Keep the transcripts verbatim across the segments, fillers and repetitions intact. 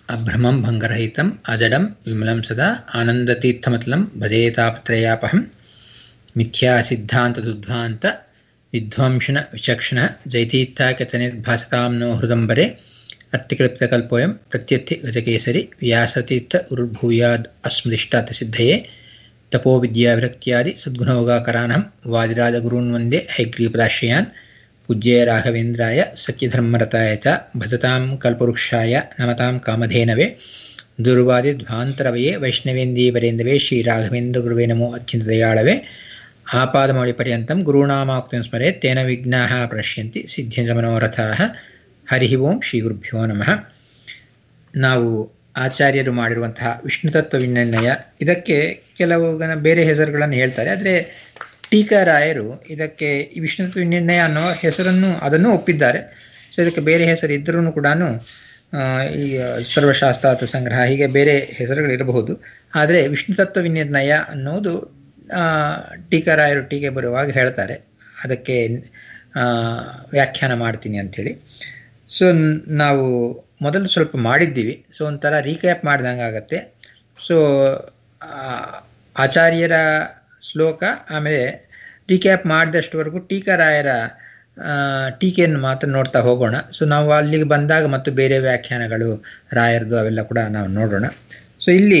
ಅಭ್ರಮಂ ಭಂಗರಹಿತಂ ಅಜಡಂ ವಿಮಲಂ ಸದಾ ಆನಂದತೀರ್ಥಮತಲಂ ಭಜೇತಾಪತ್ರಯಾಪಹಂ ಮಿಥ್ಯಾ ಸಿದ್ಧಾಂತ ದುಧ್ವಾಂತ ವಿಧ್ವಂಸನ ವಿಚಕ್ಷಣ ಜೈತೀರ್ಥಾಕತನಿರ್ಭಾಸತಾಂ ನೋ ಹೃದಂಬರೆ ಅರ್ಥಿಕಲ್ಪಿತಕಲ್ಪೋಯಂ ಪ್ರತ್ಯರ್ಥಿ ಗಜಕೇಸರಿ ವ್ಯಾಸತೀರ್ಥ ಉರ್ಭೂಯಾದ್ ಅಸ್ಮದಿಷ್ಟಾರ್ಥ ಸಿದ್ಧಯೇ ತಪೋ ವಿದ್ಯಾವಿರಕ್ತ್ಯಾದಿ ಸದ್ಗುಣೋಗಾಕರಾನಹಂ ವಾದಿರಾಜಗುರೂನ್ ವಂದೇ ಹೈಗ್ರೀಪದಾಶ್ರಯಾನ್ ಪೂಜ್ಯ ರಾಘವೇಂದ್ರಾಯ ಸತ್ಯಧರ್ಮರತಾಯ ಚ ಭಜತಾಂ ಕಲ್ಪವೃಕ್ಷಾಯ ನಮತಾಂ ಕಾಮಧೇನವೇ ದುರ್ವಾದಿ ಧ್ವಾಂತರವಯೇ ವೈಷ್ಣವೇಂದೀವರೇಂದವೇ ಶ್ರೀ ರಾಘವೇಂದ್ರ ಗುರುವೇ ನಮೋ ಅತ್ಯಂತ ದಯಾಳವೇ ಆಪಾದಮೌಳಿ ಪರ್ಯಂತಂ ಗುರುಣಾಮಾಕ್ತಿಂ ಸ್ಮರೆ ತೇನ ವಿಘ್ನಾಃ ಪ್ರಣಶ್ಯಂತಿ ಸಿದ್ಧ್ಯಂತ ಮನೋರಥಾಃ ಹರಿ ಓಂ ಶ್ರೀ ಗುರುಭ್ಯೋ ನಮಃ. ನಾವು ಆಚಾರ್ಯರು ಮಾಡಿರುವಂತಹ ವಿಷ್ಣು ತತ್ವ ವಿನಿರ್ಣಯ, ಇದಕ್ಕೆ ಕೆಲವು ಬೇರೆ ಹೆಸರುಗಳನ್ನು ಹೇಳ್ತಾರೆ, ಆದರೆ ಟೀಕಾರಾಯರು ಇದಕ್ಕೆ ಈ ವಿಷ್ಣು ತತ್ವ ವಿನಿರ್ಣಯ ಅನ್ನೋ ಹೆಸರನ್ನು ಅದನ್ನು ಒಪ್ಪಿದ್ದಾರೆ. ಸೊ ಇದಕ್ಕೆ ಬೇರೆ ಹೆಸರು ಇದ್ರೂ ಕೂಡ ಈ ಸರ್ವಶಾಸ್ತ್ರಾರ್ಥ ಸಂಗ್ರಹ ಹೀಗೆ ಬೇರೆ ಹೆಸರುಗಳಿರಬಹುದು, ಆದರೆ ವಿಷ್ಣು ತತ್ವ ವಿನಿರ್ಣಯ ಅನ್ನೋದು ಟೀಕಾರಾಯರು ಟೀಕೆ ಬರುವಾಗ ಹೇಳ್ತಾರೆ, ಅದಕ್ಕೆ ವ್ಯಾಖ್ಯಾನ ಮಾಡ್ತೀನಿ ಅಂಥೇಳಿ. ಸೊ ನಾವು ಮೊದಲು ಸ್ವಲ್ಪ ಮಾಡಿದ್ದೀವಿ, ಸೊ ಒಂಥರ ರೀಕ್ಯಾಪ್ ಮಾಡ್ದಂಗೆ ಆಗತ್ತೆ. ಸೊ ಆಚಾರ್ಯರ ಶ್ಲೋಕ ಆಮೇಲೆ ರೀಕ್ಯಾಪ್ ಮಾಡಿದಷ್ಟುವರೆಗೂ ಟೀಕಾರಾಯರ ಟೀಕೆಯನ್ನು ಮಾತ್ರ ನೋಡ್ತಾ ಹೋಗೋಣ. ಸೊ ನಾವು ಅಲ್ಲಿಗೆ ಬಂದಾಗ ಮತ್ತು ಬೇರೆ ವ್ಯಾಖ್ಯಾನಗಳು ರಾಯರದು ಅವೆಲ್ಲ ಕೂಡ ನಾವು ನೋಡೋಣ. ಸೊ ಇಲ್ಲಿ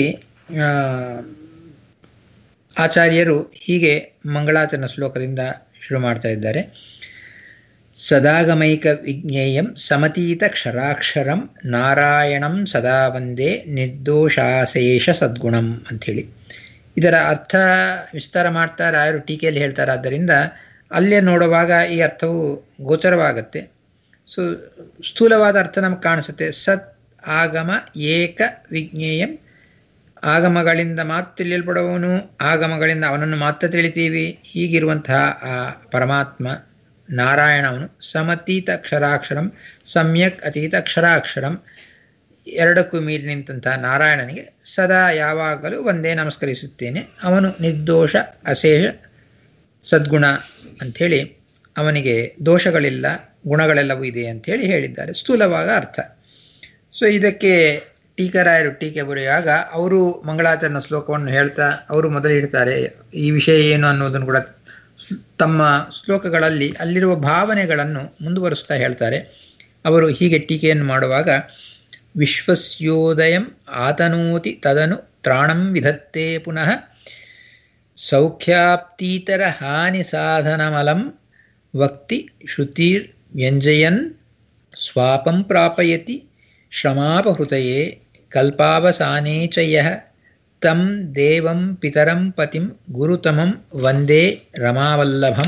ಆಚಾರ್ಯರು ಹೀಗೆ ಮಂಗಳಾಚರಣ ಶ್ಲೋಕದಿಂದ ಶುರು ಮಾಡ್ತಾ ಇದ್ದಾರೆ. ಸದಾಗಮೈಕ ವಿಜ್ಞೇಯಂ ಸಮತೀತ ಕ್ಷರಾಕ್ಷರಂ ನಾರಾಯಣಂ ಸದಾ ವಂದೇ ನಿರ್ದೋಷಾಶೇಷ ಸದ್ಗುಣಂ ಅಂಥೇಳಿ ಇದರ ಅರ್ಥ ವಿಸ್ತಾರ ಮಾಡ್ತಾ ರಾಯರು ಟೀಕೆಯಲ್ಲಿ ಹೇಳ್ತಾರೆ. ಆದ್ದರಿಂದ ಅಲ್ಲೇ ನೋಡುವಾಗ ಈ ಅರ್ಥವು ಗೋಚರವಾಗುತ್ತೆ. ಸೊ ಸ್ಥೂಲವಾದ ಅರ್ಥ ನಮಗೆ ಕಾಣಿಸುತ್ತೆ. ಸತ್ ಆಗಮ ಏಕ ವಿಜ್ಞೇಯಂ, ಆಗಮಗಳಿಂದ ಮಾತ್ರ ತಿಳಿಯಲ್ಪಡುವವನು, ಆಗಮಗಳಿಂದ ಅವನನ್ನು ಮಾತ್ರ ತಿಳಿತೀವಿ, ಹೀಗಿರುವಂತಹ ಆ ಪರಮಾತ್ಮ ನಾರಾಯಣವನು. ಸಮತೀತ ಅಕ್ಷರಾಕ್ಷರಂ, ಸಮ್ಯಕ್ ಅತೀತ ಅಕ್ಷರಾಕ್ಷರಂ, ಎರಡಕ್ಕೂ ಮೀರಿ ನಿಂತಹ ನಾರಾಯಣನಿಗೆ ಸದಾ ಯಾವಾಗಲೂ ಒಂದೇ ನಮಸ್ಕರಿಸುತ್ತೇನೆ. ಅವನು ನಿರ್ದೋಷ ಅಶೇಷ ಸದ್ಗುಣ ಅಂಥೇಳಿ, ಅವನಿಗೆ ದೋಷಗಳಿಲ್ಲ, ಗುಣಗಳೆಲ್ಲವೂ ಇದೆ ಅಂಥೇಳಿ ಹೇಳಿದ್ದಾರೆ, ಸ್ಥೂಲವಾದ ಅರ್ಥ. ಸೊ ಇದಕ್ಕೆ ಟೀಕಾರಾಯರು ಟೀಕೆ ಬರೆಯುವಾಗ ಅವರು ಮಂಗಳಾಚರಣ ಶ್ಲೋಕವನ್ನು ಹೇಳ್ತಾ ಅವರು ಮೊದಲು ಹೇಳ್ತಾರೆ ಈ ವಿಷಯ ಏನು ಅನ್ನೋದನ್ನು ಕೂಡ ತಮ್ಮ ಶ್ಲೋಕಗಳಲ್ಲಿ ಅಲ್ಲಿರುವ ಭಾವನೆಗಳನ್ನು ಮುಂದುವರಿಸ್ತಾ ಹೇಳ್ತಾರೆ. ಅವರು ಹೀಗೆ ಟೀಕೆಯನ್ನು ಮಾಡುವಾಗ, ವಿಶ್ವಸ್ಯೋದಯಂ ಆತನೋತಿ ತದನು ತ್ರಾಣಂ ವಿಧತ್ತೆ ಪುನಃ ಸೌಖ್ಯಾಪ್ತೀತರ ಹಾನಿ ಸಾಧನಮಲಂ ವಕ್ತಿ ಶ್ರುತಿರ್ ವ್ಯಂಜಯನ್ ಸ್ವಾಪಂ ಪ್ರಾಪಯತಿ ಶ್ರಮಾಪಹೃತಯೇ ಕಲ್ಪಾವಸಾನೇ ಚ ಯಃ ತಂ ದೇವಂ ಪಿತರಂ ಪತಿಂ ಗುರುತಮಂ ವಂದೇ ರಮಾವಲ್ಲಭಂ.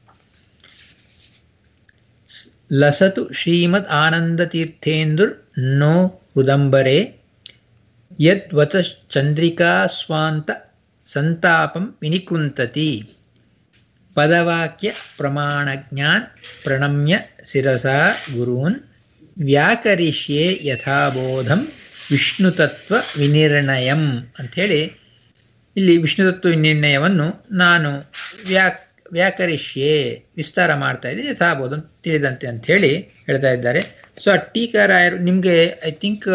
ಲಸತು ಶ್ರೀಮದ್ ಆನಂದತೀರ್ಥೇಂದುರ್ ನೋ ಹೃದಂಬರೆ ಯದ್ವಚಶ್ಚಂದ್ರಿಕಾ ಸ್ವಾಂತ ಸಂತಾಪಂ ವಿನಿಕೃಂತತಿ ಪದವಾಕ್ಯ ಪ್ರಮಾಣಜ್ಞಾನ್ ಪ್ರಣಮ್ಯ ಶಿರಸಾ ಗುರೂನ್ ವ್ಯಾಕರಿಷ್ಯೆ ಯಥಾಬೋಧಂ ವಿಷ್ಣುತತ್ವ ವಿನಿರ್ಣಯಂ ಅಂಥೇಳಿ ಇಲ್ಲಿ ವಿಷ್ಣುತತ್ವ ವಿನಿರ್ಣಯವನ್ನು ನಾನು ವ್ಯಾಕ್ ವ್ಯಾಕರಿಷ್ಯೆ ವಿಸ್ತಾರ ಮಾಡ್ತಾ ಇದ್ದೀನಿ, ಯಥಾಬೋಧ ತಿಳಿದಂತೆ ಅಂಥೇಳಿ ಹೇಳ್ತಾ ಇದ್ದಾರೆ. ಸೊ ಆ ಟೀಕಾರಾಯರು ನಿಮಗೆ ಐ ಥಿಂಕ್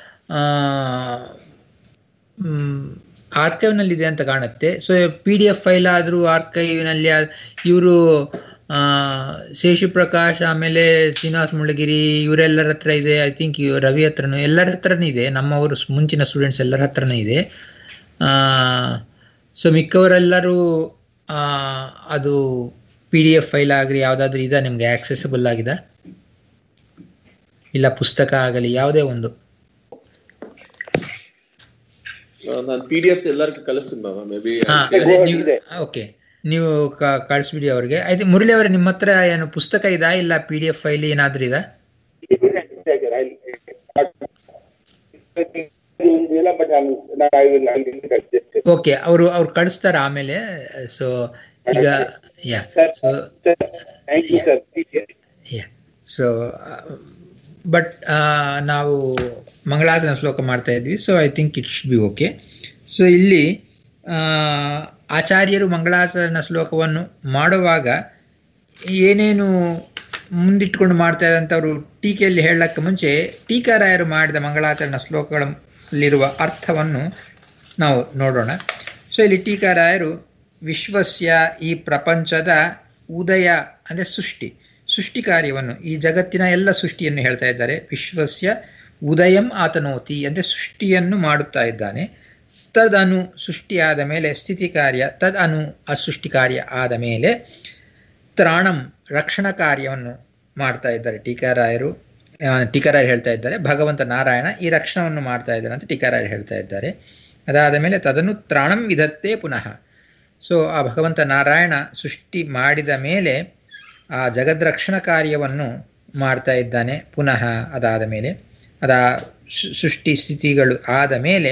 ಆರ್ಕೈವ್ನಲ್ಲಿದೆ ಅಂತ ಕಾಣುತ್ತೆ. So P D F file ಆದರೂ ಆರ್ಕೈವ್ನಲ್ಲಿ ಇವರು ಶೇಷುಪ್ರಕಾಶ್ ಆಮೇಲೆ ಶ್ರೀನಿವಾಸ ಮುಳ್ಳಗಿರಿ ಇವರೆಲ್ಲರ ಹತ್ರ ಇದೆ. ಐ ಥಿಂಕ್ ರವಿ ಹತ್ರನೂ ಎಲ್ಲರ ಹತ್ರನೂ ಇದೆ, ನಮ್ಮವರು ಮುಂಚಿನ ಸ್ಟೂಡೆಂಟ್ಸ್ ಎಲ್ಲರ ಹತ್ರನೂ ಇದೆ. ಸೊ ಮಿಕ್ಕವರೆಲ್ಲರೂ ಅದು ಪಿ ಡಿ ಎಫ್ ಫೈಲ್ ಆಗಲಿ ಯಾವುದಾದ್ರೂ ಇದೆ ನಿಮಗೆ ಆಕ್ಸೆಸಿಬಲ್ ಆಗಿದೆ, ಇಲ್ಲ ಪುಸ್ತಕ ಆಗಲಿ ಯಾವುದೇ ಒಂದು. ಓಕೆ, ನೀವು ಕಳಿಸ್ಬಿಡಿ ಅವ್ರಿಗೆ. ಆಯ್ತು ಮುರಳಿ ಅವರೇ, ನಿಮ್ಮ ಹತ್ರ ಏನು ಪುಸ್ತಕ ಇದಾ ಇಲ್ಲ ಪಿ ಡಿ ಎಫ್ ಫೈಲ್ ಏನಾದ್ರೂ ಇದಾ? ಓಕೆ, ಅವರು ಅವ್ರು ಕಳಿಸ್ತಾರ ಆಮೇಲೆ. ಸೊ ಈಗ ಯಾ ಸೊ ಸೊ ಬಟ್ ನಾವು ಮಂಗಳಾಚರಣ ಶ್ಲೋಕ ಮಾಡ್ತಾ ಇದ್ವಿ. So I think it should be okay. So ಇಲ್ಲಿ ಆಚಾರ್ಯರು ಮಂಗಳಾಚರಣ ಶ್ಲೋಕವನ್ನು ಮಾಡುವಾಗ ಏನೇನು ಮುಂದಿಟ್ಟುಕೊಂಡು ಮಾಡ್ತಾ ಇದ್ದಂಥವ್ರು ಟೀಕೆಯಲ್ಲಿ ಹೇಳಕ್ಕೆ ಮುಂಚೆ ಟೀಕಾರಾಯರು ಮಾಡಿದ ಮಂಗಳಾಚರಣ ಶ್ಲೋಕಗಳಲ್ಲಿರುವ ಅರ್ಥವನ್ನು ನಾವು ನೋಡೋಣ. ಸೊ ಇಲ್ಲಿ ಟೀಕಾರಾಯರು ವಿಶ್ವಸ್ಯ ಈ ಪ್ರಪಂಚದ ಉದಯ ಅಂದರೆ ಸೃಷ್ಟಿ ಸೃಷ್ಟಿ ಕಾರ್ಯವನ್ನು, ಈ ಜಗತ್ತಿನ ಎಲ್ಲ ಸೃಷ್ಟಿಯನ್ನು ಹೇಳ್ತಾ ಇದ್ದಾರೆ. ವಿಶ್ವಸ್ಯ ಉದಯಂ ಆತನೋತಿ ಅಂದರೆ ಸೃಷ್ಟಿಯನ್ನು ಮಾಡುತ್ತಾ ಇದ್ದಾನೆ. ತದನು ಸೃಷ್ಟಿಯಾದ ಮೇಲೆ ಸ್ಥಿತಿ ಕಾರ್ಯ, ತದ್ ಅನು ಅಸೃಷ್ಟಿ ಕಾರ್ಯ ಆದ ಮೇಲೆ ತ್ರಾಣಂ ರಕ್ಷಣಾ ಕಾರ್ಯವನ್ನು ಮಾಡ್ತಾ ಇದ್ದಾರೆ ಟೀಕಾರಾಯರು. ಟೀಕಾರಾಯರು ಹೇಳ್ತಾ ಇದ್ದಾರೆ ಭಗವಂತ ನಾರಾಯಣ ಈ ರಕ್ಷಣವನ್ನು ಮಾಡ್ತಾ ಇದ್ದಾರೆ ಅಂತ ಟೀಕಾರಾಯರು ಹೇಳ್ತಾ ಇದ್ದಾರೆ. ಅದಾದ ಮೇಲೆ ತದನು ತ್ರಾಣಂ ವಿಧತ್ತೆ ಪುನಃ. ಸೊ ಆ ಭಗವಂತ ನಾರಾಯಣ ಸೃಷ್ಟಿ ಮಾಡಿದ ಮೇಲೆ ಆ ಜಗದ್ರಕ್ಷಣ ಕಾರ್ಯವನ್ನು ಮಾಡ್ತಾ ಇದ್ದಾನೆ ಪುನಃ. ಅದಾದ ಮೇಲೆ ಅದಾ ಸೃಷ್ಟಿ ಸ್ಥಿತಿಗಳು ಆದ ಮೇಲೆ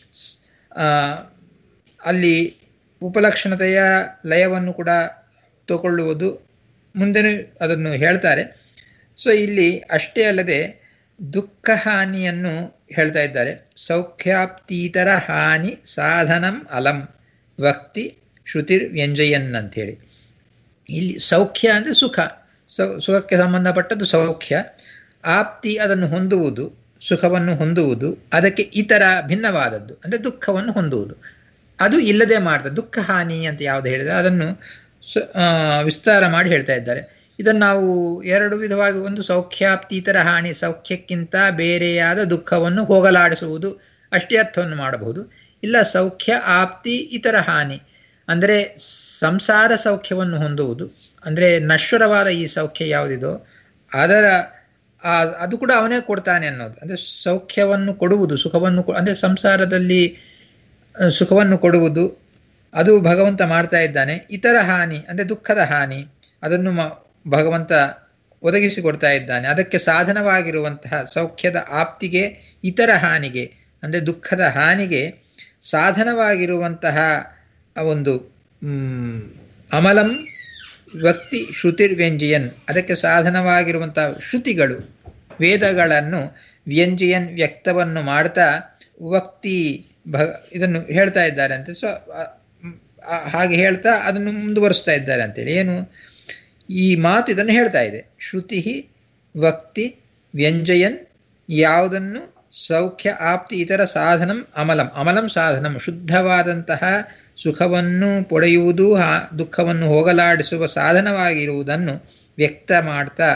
ಅಲ್ಲಿ ಉಪಲಕ್ಷಣತೆಯ ಲಯವನ್ನು ಕೂಡ ತಗೊಳ್ಳುವುದು ಮುಂದೆನೂ ಅದನ್ನು ಹೇಳ್ತಾರೆ. ಸೊ ಇಲ್ಲಿ ಅಷ್ಟೇ ಅಲ್ಲದೆ ದುಃಖ ಹಾನಿಯನ್ನು ಹೇಳ್ತಾ ಇದ್ದಾರೆ. ಸೌಖ್ಯಾಪ್ತೀತರ ಹಾನಿ ಸಾಧನಂ ಅಲಂ ವಕ್ತಿ ಶ್ರುತಿರ್ ವ್ಯಂಜಯನ್ ಅಂಥೇಳಿ. ಇಲ್ಲಿ ಸೌಖ್ಯ ಅಂದರೆ ಸುಖ, ಸೌ ಸುಖಕ್ಕೆ ಸಂಬಂಧಪಟ್ಟದ್ದು ಸೌಖ್ಯ. ಆಪ್ತಿ ಅದನ್ನು ಹೊಂದುವುದು, ಸುಖವನ್ನು ಹೊಂದುವುದು. ಅದಕ್ಕೆ ಇತರ ಭಿನ್ನವಾದದ್ದು ಅಂದರೆ ದುಃಖವನ್ನು ಹೊಂದುವುದು, ಅದು ಇಲ್ಲದೆ ಮಾಡ್ತದೆ. ದುಃಖ ಹಾನಿ ಅಂತ ಯಾವುದು ಹೇಳಿದರೆ ಅದನ್ನು ವಿಸ್ತಾರ ಮಾಡಿ ಹೇಳ್ತಾ ಇದ್ದಾರೆ. ಇದನ್ನು ನಾವು ಎರಡು ವಿಧವಾಗಿ, ಒಂದು ಸೌಖ್ಯಾಪ್ತೀತರ ಹಾನಿ, ಸೌಖ್ಯಕ್ಕಿಂತ ಬೇರೆಯಾದ ದುಃಖವನ್ನು ಹೋಗಲಾಡಿಸುವುದು, ಅಷ್ಟೇ ಅರ್ಥವನ್ನು ಮಾಡಬಹುದು. ಇಲ್ಲ ಸೌಖ್ಯ ಆಪ್ತಿ ಇತರ ಹಾನಿ ಅಂದರೆ ಸಂಸಾರ ಸೌಖ್ಯವನ್ನು ಹೊಂದುವುದು, ಅಂದರೆ ನಶ್ವರವಾದ ಈ ಸೌಖ್ಯ ಯಾವುದಿದೋ ಅದರ ಅದು ಕೂಡ ಅವನೇ ಕೊಡ್ತಾನೆ ಅನ್ನೋದು. ಅಂದರೆ ಸೌಖ್ಯವನ್ನು ಕೊಡುವುದು, ಸುಖವನ್ನು ಅಂದರೆ ಸಂಸಾರದಲ್ಲಿ ಸುಖವನ್ನು ಕೊಡುವುದು ಅದು ಭಗವಂತ ಮಾಡ್ತಾ ಇದ್ದಾನೆ. ಇತರ ಹಾನಿ ಅಂದರೆ ದುಃಖದ ಹಾನಿ ಅದನ್ನು ಮ ಭಗವಂತ ಒದಗಿಸಿಕೊಡ್ತಾ ಇದ್ದಾನೆ. ಅದಕ್ಕೆ ಸಾಧನವಾಗಿರುವಂತಹ ಸೌಖ್ಯದ ಆಪ್ತಿಗೆ, ಇತರ ಹಾನಿಗೆ ಅಂದರೆ ದುಃಖದ ಹಾನಿಗೆ ಸಾಧನವಾಗಿರುವಂತಹ ಒಂದು ಅಮಲಂ ವ್ಯಕ್ತಿ ಶ್ರುತಿರ್ ವ್ಯಂಜಯನ್, ಅದಕ್ಕೆ ಸಾಧನವಾಗಿರುವಂತಹ ಶ್ರುತಿಗಳು ವೇದಗಳನ್ನು ವ್ಯಂಜಯನ್ ವ್ಯಕ್ತವನ್ನು ಮಾಡ್ತಾ ವಕ್ತಿ ಭ ಇದನ್ನು ಹೇಳ್ತಾ ಇದ್ದಾರೆ ಅಂತ. ಸೊ ಹಾಗೆ ಹೇಳ್ತಾ ಅದನ್ನು ಮುಂದುವರಿಸ್ತಾ ಇದ್ದಾರೆ ಅಂತೇಳಿ. ಏನು ಈ ಮಾತು ಇದನ್ನು ಹೇಳ್ತಾ ಇದೆ. ಶ್ರುತಿ ವಕ್ತಿ ವ್ಯಂಜಯನ್, ಯಾವುದನ್ನು ಸೌಖ್ಯ ಆಪ್ತಿ ಇತರ ಸಾಧನಂ ಅಮಲಂ, ಅಮಲಂ ಸಾಧನಂ ಶುದ್ಧವಾದಂತಹ ಸುಖವನ್ನು ಪಡೆಯುವುದು, ದುಃಖವನ್ನು ಹೋಗಲಾಡಿಸುವ ಸಾಧನವಾಗಿರುವುದನ್ನು ವ್ಯಕ್ತ ಮಾಡ್ತಾ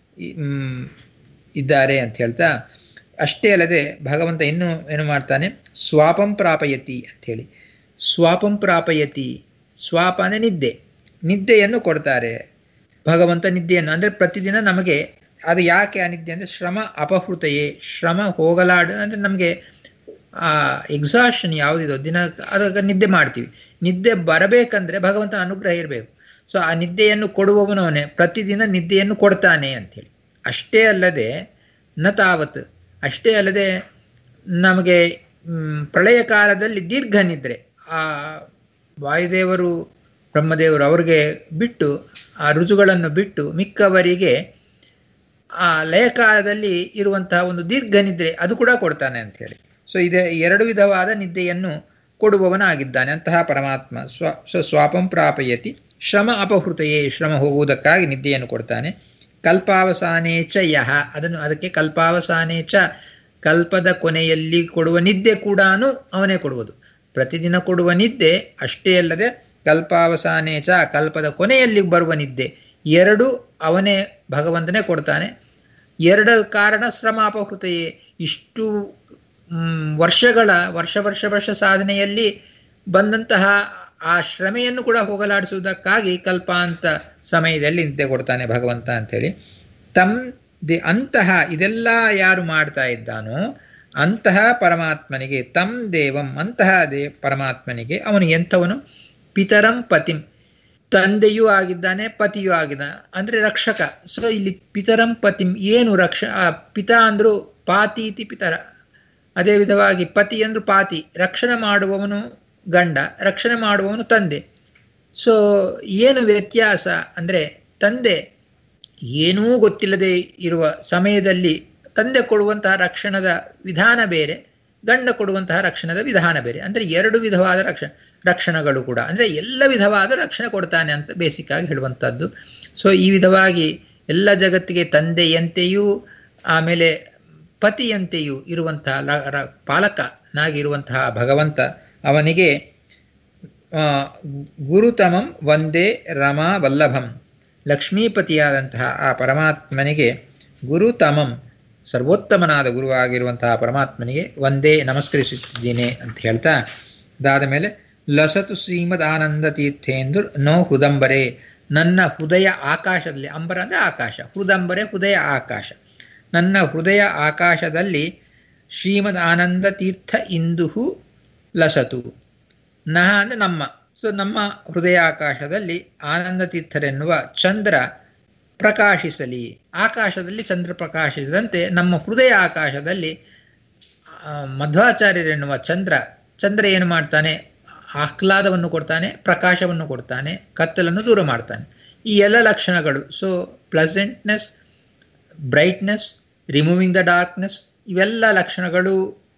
ಇದ್ದಾರೆ ಅಂತ ಹೇಳ್ತಾ, ಅಷ್ಟೇ ಅಲ್ಲದೆ ಭಗವಂತ ಇನ್ನೂ ಏನು ಮಾಡ್ತಾನೆ, ಸ್ವಾಪಂ ಪ್ರಾಪಯತಿ ಅಂಥೇಳಿ. ಸ್ವಾಪಂ ಪ್ರಾಪಯತಿ, ಸ್ವಾಪ ಅಂದರೆ ನಿದ್ದೆ, ನಿದ್ದೆಯನ್ನು ಕೊಡ್ತಾರೆ ಭಗವಂತ. ನಿದ್ದೆಯನ್ನು ಅಂದರೆ ಪ್ರತಿದಿನ ನಮಗೆ ಅದು ಯಾಕೆ ಆ ನಿದ್ದೆ ಅಂದರೆ ಶ್ರಮ ಅಪಹೃತೆಯೇ, ಶ್ರಮ ಹೋಗಲಾಡ ಅಂದರೆ ನಮಗೆ ಆ ಎಕ್ಸಾಷನ್ ಯಾವುದಿದೋ ದಿನ ಅದಾಗ ನಿದ್ದೆ ಮಾಡ್ತೀವಿ. ನಿದ್ದೆ ಬರಬೇಕಂದ್ರೆ ಭಗವಂತನ ಅನುಗ್ರಹ ಇರಬೇಕು. ಸೊ ಆ ನಿದ್ದೆಯನ್ನು ಕೊಡುವವನವನೇ, ಪ್ರತಿದಿನ ನಿದ್ದೆಯನ್ನು ಕೊಡ್ತಾನೆ ಅಂಥೇಳಿ. ಅಷ್ಟೇ ಅಲ್ಲದೆ ನ ತಾವತ್, ಅಷ್ಟೇ ಅಲ್ಲದೆ ನಮಗೆ ಪ್ರಳಯ ಕಾಲದಲ್ಲಿ ದೀರ್ಘ ನಿದ್ರೆ, ಆ ವಾಯುದೇವರು ಬ್ರಹ್ಮದೇವರು ಅವ್ರಿಗೆ ಬಿಟ್ಟು, ಆ ಋಜುಗಳನ್ನು ಬಿಟ್ಟು ಮಿಕ್ಕವರಿಗೆ ಆ ಲಯಕಾಲದಲ್ಲಿ ಇರುವಂತಹ ಒಂದು ದೀರ್ಘ ನಿದ್ರೆ ಅದು ಕೂಡ ಕೊಡ್ತಾನೆ ಅಂಥೇಳಿ. ಸೊ ಇದೇ ಎರಡು ವಿಧವಾದ ನಿದ್ದೆಯನ್ನು ಕೊಡುವವನಾಗಿದ್ದಾನೆ ಅಂತಹ ಪರಮಾತ್ಮ. ಸ್ವ ಸೊ ಸ್ವಾಪಂ ಪ್ರಾಪಯತಿ, ಶ್ರಮ ಅಪಹೃತೆಯೇ, ಶ್ರಮ ಹೋಗುವುದಕ್ಕಾಗಿ ನಿದ್ದೆಯನ್ನು ಕೊಡ್ತಾನೆ. ಕಲ್ಪಾವಸಾನೇ ಚ ಯಹ, ಅದನ್ನು ಅದಕ್ಕೆ ಕಲ್ಪಾವಸಾನೇ ಚ, ಕಲ್ಪದ ಕೊನೆಯಲ್ಲಿ ಕೊಡುವ ನಿದ್ದೆ ಕೂಡ ಅವನೇ ಕೊಡುವುದು. ಪ್ರತಿದಿನ ಕೊಡುವ ನಿದ್ದೆ ಅಷ್ಟೇ ಅಲ್ಲದೆ ಕಲ್ಪಾವಸಾನೇ ಚ, ಕಲ್ಪದ ಕೊನೆಯಲ್ಲಿ ಬರುವ ನಿದ್ದೆ, ಎರಡು ಅವನೇ ಭಗವಂತನೇ ಕೊಡ್ತಾನೆ. ಎರಡ ಕಾರಣ ಶ್ರಮ ಅಪಹೃತೆಯೇ, ಇಷ್ಟು ವರ್ಷಗಳ ವರ್ಷ ವರ್ಷ ವರ್ಷ ಸಾಧನೆಯಲ್ಲಿ ಬಂದಂತಹ ಆ ಶ್ರಮೆಯನ್ನು ಕೂಡ ಹೋಗಲಾಡಿಸುವುದಕ್ಕಾಗಿ ಕಲ್ಪಾಂತ ಸಮಯದಲ್ಲಿ ನಿದ್ದೆ ಕೊಡ್ತಾನೆ ಭಗವಂತ ಅಂಥೇಳಿ. ತಮ್ ದಿ ಅಂತಹ ಇದೆಲ್ಲ ಯಾರು ಮಾಡ್ತಾ ಇದ್ದಾನೋ ಅಂತಹ ಪರಮಾತ್ಮನಿಗೆ, ತಮ್ ದೇವಂ ಅಂತಹ ದೇ ಪರಮಾತ್ಮನಿಗೆ, ಅವನು ಎಂಥವನು, ಪಿತರಂ ಪತಿಂ, ತಂದೆಯೂ ಆಗಿದ್ದಾನೆ ಪತಿಯೂ ಆಗಿದ್ದಾನೆ ಅಂದರೆ ರಕ್ಷಕ. ಸೊ ಇಲ್ಲಿ ಪಿತರಂ ಪತಿಂ ಏನು ರಕ್ಷ, ಪಿತಾ ಅಂದ್ರು ಪಾತೀತಿ ಪಿತರ, ಅದೇ ವಿಧವಾಗಿ ಪತಿ ಅಂದ್ರು ಪಾತಿ, ರಕ್ಷಣೆ ಮಾಡುವವನು ಗಂಡ, ರಕ್ಷಣೆ ಮಾಡುವವನು ತಂದೆ. ಸೊ ಏನು ವ್ಯತ್ಯಾಸ ಅಂದರೆ ತಂದೆ ಏನೂ ಗೊತ್ತಿಲ್ಲದೆ ಇರುವ ಸಮಯದಲ್ಲಿ ತಂದೆ ಕೊಡುವಂತಹ ರಕ್ಷಣದ ವಿಧಾನ ಬೇರೆ, ಗಂಡ ಕೊಡುವಂತಹ ರಕ್ಷಣದ ವಿಧಾನ ಬೇರೆ. ಅಂದರೆ ಎರಡು ವಿಧವಾದ ರಕ್ಷಣೆ ರಕ್ಷಣೆಗಳು ಕೂಡ ಅಂದರೆ ಎಲ್ಲ ವಿಧವಾದ ರಕ್ಷಣೆ ಕೊಡ್ತಾನೆ ಅಂತ ಬೇಸಿಕ್ ಆಗಿ ಹೇಳುವಂಥದ್ದು. ಸೊ ಈ ವಿಧವಾಗಿ ಎಲ್ಲ ಜಗತ್ತಿಗೆ ತಂದೆಯಂತೆಯೂ ಆಮೇಲೆ ಪತಿಯಂತೆಯೂ ಇರುವಂತಹ ಪಾಲಕನಾಗಿರುವಂತಹ ಭಗವಂತ ಅವನಿಗೆ ಗುರುತಮಂ ವಂದೇ ರಮಾ ವಲ್ಲಭಂ, ಲಕ್ಷ್ಮೀಪತಿಯಾದಂತಹ ಆ ಪರಮಾತ್ಮನಿಗೆ ಗುರುತಮಂ ಸರ್ವೋತ್ತಮನಾದ ಗುರುವಾಗಿರುವಂತಹ ಪರಮಾತ್ಮನಿಗೆ ಒಂದೇ ನಮಸ್ಕರಿಸುತ್ತಿದ್ದೇನೆ ಅಂತ ಹೇಳ್ತಾ, ಅದಾದ ಮೇಲೆ ಲಸತು ಶ್ರೀಮದ್ ಆನಂದ ತೀರ್ಥೇಂದು ನೋ ಹೃದಂಬರೆ, ನನ್ನ ಹೃದಯ ಆಕಾಶದಲ್ಲಿ, ಅಂಬರ ಅಂದರೆ ಆಕಾಶ, ಹೃದಂಬರೆ ಹೃದಯ ಆಕಾಶ, ನನ್ನ ಹೃದಯ ಆಕಾಶದಲ್ಲಿ ಶ್ರೀಮದ್ ಆನಂದ ತೀರ್ಥ ಇಂದುಹು ಲಸತು, ನಹ ಅಂದರೆ ನಮ್ಮ, ಸೊ ನಮ್ಮ ಹೃದಯ ಆಕಾಶದಲ್ಲಿ ಆನಂದ ತೀರ್ಥರೆನ್ನುವ ಚಂದ್ರ ಪ್ರಕಾಶಿಸಲಿ. ಆಕಾಶದಲ್ಲಿ ಚಂದ್ರ ಪ್ರಕಾಶಿಸಿದಂತೆ ನಮ್ಮ ಹೃದಯ ಆಕಾಶದಲ್ಲಿ ಮಧ್ವಾಚಾರ್ಯರೆನ್ನುವ ಚಂದ್ರ ಚಂದ್ರ ಏನು ಮಾಡ್ತಾನೆ, ಆಹ್ಲಾದವನ್ನು ಕೊಡ್ತಾನೆ, ಪ್ರಕಾಶವನ್ನು ಕೊಡ್ತಾನೆ, ಕತ್ತಲನ್ನು ದೂರ ಮಾಡ್ತಾನೆ. ಈ ಎಲ್ಲ ಲಕ್ಷಣಗಳು, so pleasantness, brightness, removing the darkness, ಇವೆಲ್ಲ ಲಕ್ಷಣಗಳು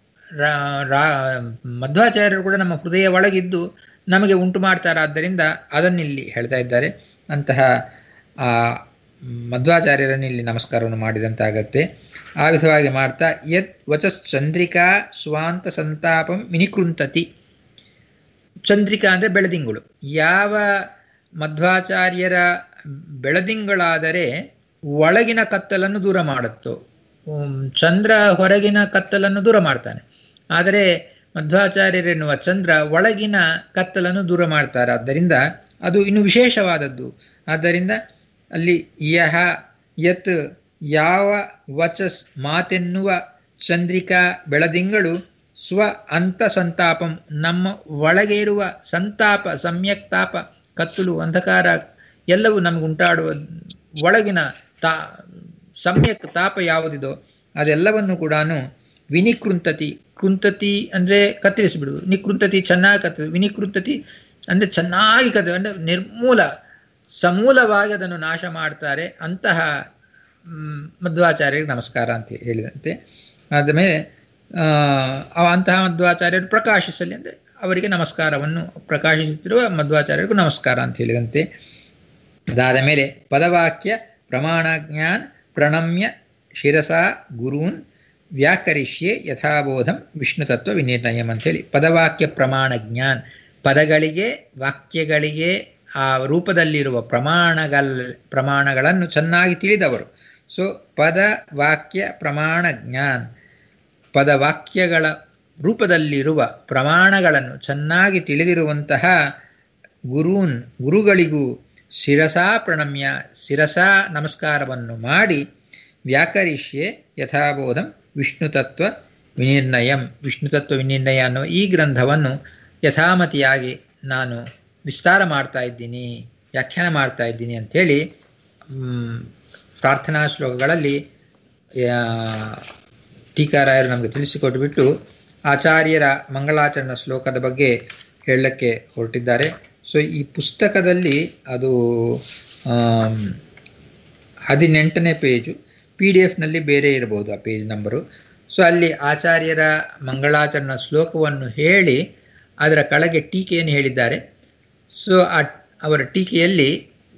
ಮಧ್ವಾಚಾರ್ಯರು ಕೂಡ ನಮ್ಮ ಹೃದಯ ಒಳಗಿದ್ದು ನಮಗೆ ಉಂಟು ಮಾಡ್ತಾರೆ. ಆದ್ದರಿಂದ ಅದನ್ನಿಲ್ಲಿ ಹೇಳ್ತಾ ಇದ್ದಾರೆ. ಅಂತಹ ಆ ಮಧ್ವಾಚಾರ್ಯರನ್ನು ಇಲ್ಲಿ ನಮಸ್ಕಾರವನ್ನು ಮಾಡಿದಂತಾಗತ್ತೆ. ಆ ವಿಧವಾಗಿ ಮಾಡ್ತಾ ಯತ್ ವಚಶ್ಚಂದ್ರಿಕಾ ಸ್ವಾಂತ ಸಂತಾಪಂ ವಿನಿಕೃಂತತಿ. ಚಂದ್ರಿಕಾ ಅಂದರೆ ಬೆಳದಿಂಗಳು. ಯಾವ ಮಧ್ವಾಚಾರ್ಯರ ಬೆಳದಿಂಗಳಾದರೆ ಒಳಗಿನ ಕತ್ತಲನ್ನು ದೂರ ಮಾಡುತ್ತೋ, ಚಂದ್ರ ಹೊರಗಿನ ಕತ್ತಲನ್ನು ದೂರ ಮಾಡ್ತಾನೆ, ಆದರೆ ಮಧ್ವಾಚಾರ್ಯರೆನ್ನುವ ಚಂದ್ರ ಒಳಗಿನ ಕತ್ತಲನ್ನು ದೂರ ಮಾಡ್ತಾರೆ. ಆದ್ದರಿಂದ ಅದು ಇನ್ನು ವಿಶೇಷವಾದದ್ದು. ಆದ್ದರಿಂದ ಅಲ್ಲಿ ಯಹ ಯತ್ ಯಾವ ವಚಸ್ ಮಾತೆನ್ನುವ ಚಂದ್ರಿಕಾ ಬೆಳದಿಂಗಳು ಸ್ವ ಅಂತ ಸಂತಾಪಂ ನಮ್ಮ ಒಳಗೆ ಇರುವ ಸಂತಾಪ, ಸಮ್ಯಕ್ ತಾಪ, ಕತ್ತಲು, ಅಂಧಕಾರ ಎಲ್ಲವೂ ನಮಗುಂಟಾಡುವ ಒಳಗಿನ ತಾ ಸಮ್ಯಕ್ ತಾಪ ಯಾವುದಿದೋ ಅದೆಲ್ಲವನ್ನು ಕೂಡ ವಿನಿಕೃಂತತಿ, ಕೃಂತತಿ ಅಂದರೆ ಕತ್ತರಿಸಿಬಿಡುವುದು, ನಿಕೃಂತತಿ ಚೆನ್ನಾಗಿ ಕತ್ತ, ವಿನಿಕೃಂತತಿ ಅಂದರೆ ಚೆನ್ನಾಗಿ ಕತ್ತ ಅಂದರೆ ನಿರ್ಮೂಲ ಸಮೂಲವಾಗಿ ಅದನ್ನು ನಾಶ ಮಾಡ್ತಾರೆ. ಅಂತಹ ಮಧ್ವಾಚಾರ್ಯರಿಗೆ ನಮಸ್ಕಾರ ಅಂತ ಹೇಳಿದಂತೆ. ಆದಮೇಲೆ ಅಂತಹ ಮಧ್ವಾಚಾರ್ಯರು ಪ್ರಕಾಶಿಸಲಿ ಅಂದರೆ ಅವರಿಗೆ ನಮಸ್ಕಾರವನ್ನು, ಪ್ರಕಾಶಿಸುತ್ತಿರುವ ಮಧ್ವಾಚಾರ್ಯರಿಗೂ ನಮಸ್ಕಾರ ಅಂತ ಹೇಳಿದಂತೆ. ಅದಾದ ಮೇಲೆ ಪದವಾಕ್ಯ ಪ್ರಮಾಣಜ್ಞಾನ್ ಪ್ರಣಮ್ಯ ಶಿರಸಾ ಗುರೂನ್ ವ್ಯಾಕರಿಷ್ಯೆ ಯಥಾಬೋಧಂ ವಿಷ್ಣುತತ್ವ ವಿನಿರ್ಣಯಂ ಅಂಥೇಳಿ ಪದವಾಕ್ಯ ಪ್ರಮಾಣ ಜ್ಞಾನ್, ಪದಗಳಿಗೆ ವಾಕ್ಯಗಳಿಗೆ ಆ ರೂಪದಲ್ಲಿರುವ ಪ್ರಮಾಣಗಳ ಪ್ರಮಾಣಗಳನ್ನು ಚೆನ್ನಾಗಿ ತಿಳಿದವರು. ಸೊ ಪದ ವಾಕ್ಯ ಪ್ರಮಾಣ ಜ್ಞಾನ್, ಪದವಾಕ್ಯಗಳ ರೂಪದಲ್ಲಿರುವ ಪ್ರಮಾಣಗಳನ್ನು ಚೆನ್ನಾಗಿ ತಿಳಿದಿರುವಂತಹ ಗುರೂನ್ ಗುರುಗಳಿಗೂ ಶಿರಸಾ ಪ್ರಣಮ್ಯ ಶಿರಸಾ ನಮಸ್ಕಾರವನ್ನು ಮಾಡಿ ವ್ಯಾಕರಿಷ್ಯೆ ಯಥಾಬೋಧಂ ವಿಷ್ಣುತತ್ವ ವಿನಿರ್ಣಯಂ, ವಿಷ್ಣುತತ್ವ ವಿನಿರ್ಣಯ ಅನ್ನುವ ಈ ಗ್ರಂಥವನ್ನು ಯಥಾಮತಿಯಾಗಿ ನಾನು ವಿಸ್ತಾರ ಮಾಡ್ತಾ ಇದ್ದೀನಿ, ವ್ಯಾಖ್ಯಾನ ಮಾಡ್ತಾ ಇದ್ದೀನಿ ಅಂಥೇಳಿ ಪ್ರಾರ್ಥನಾ ಶ್ಲೋಕಗಳಲ್ಲಿ ಟೀಕಾರಾಯರು ನಮಗೆ ತಿಳಿಸಿಕೊಟ್ಬಿಟ್ಟು ಆಚಾರ್ಯರ ಮಂಗಳಾಚರಣ ಶ್ಲೋಕದ ಬಗ್ಗೆ ಹೇಳಕ್ಕೆ ಹೊರಟಿದ್ದಾರೆ. ಸೊ ಈ ಪುಸ್ತಕದಲ್ಲಿ ಅದು ಹದಿನೆಂಟನೇ ಪೇಜು, ಪಿ ಡಿ ಎಫ್ನಲ್ಲಿ ಬೇರೆ ಇರಬಹುದು ಆ ಪೇಜ್ ನಂಬರು. ಸೊ ಅಲ್ಲಿ ಆಚಾರ್ಯರ ಮಂಗಳಾಚರಣ ಶ್ಲೋಕವನ್ನು ಹೇಳಿ ಅದರ ಕೆಳಗೆ ಟೀಕೆಯನ್ನು ಹೇಳಿದ್ದಾರೆ. ಸೊ ಆ ಅವರ ಟೀಕೆಯಲ್ಲಿ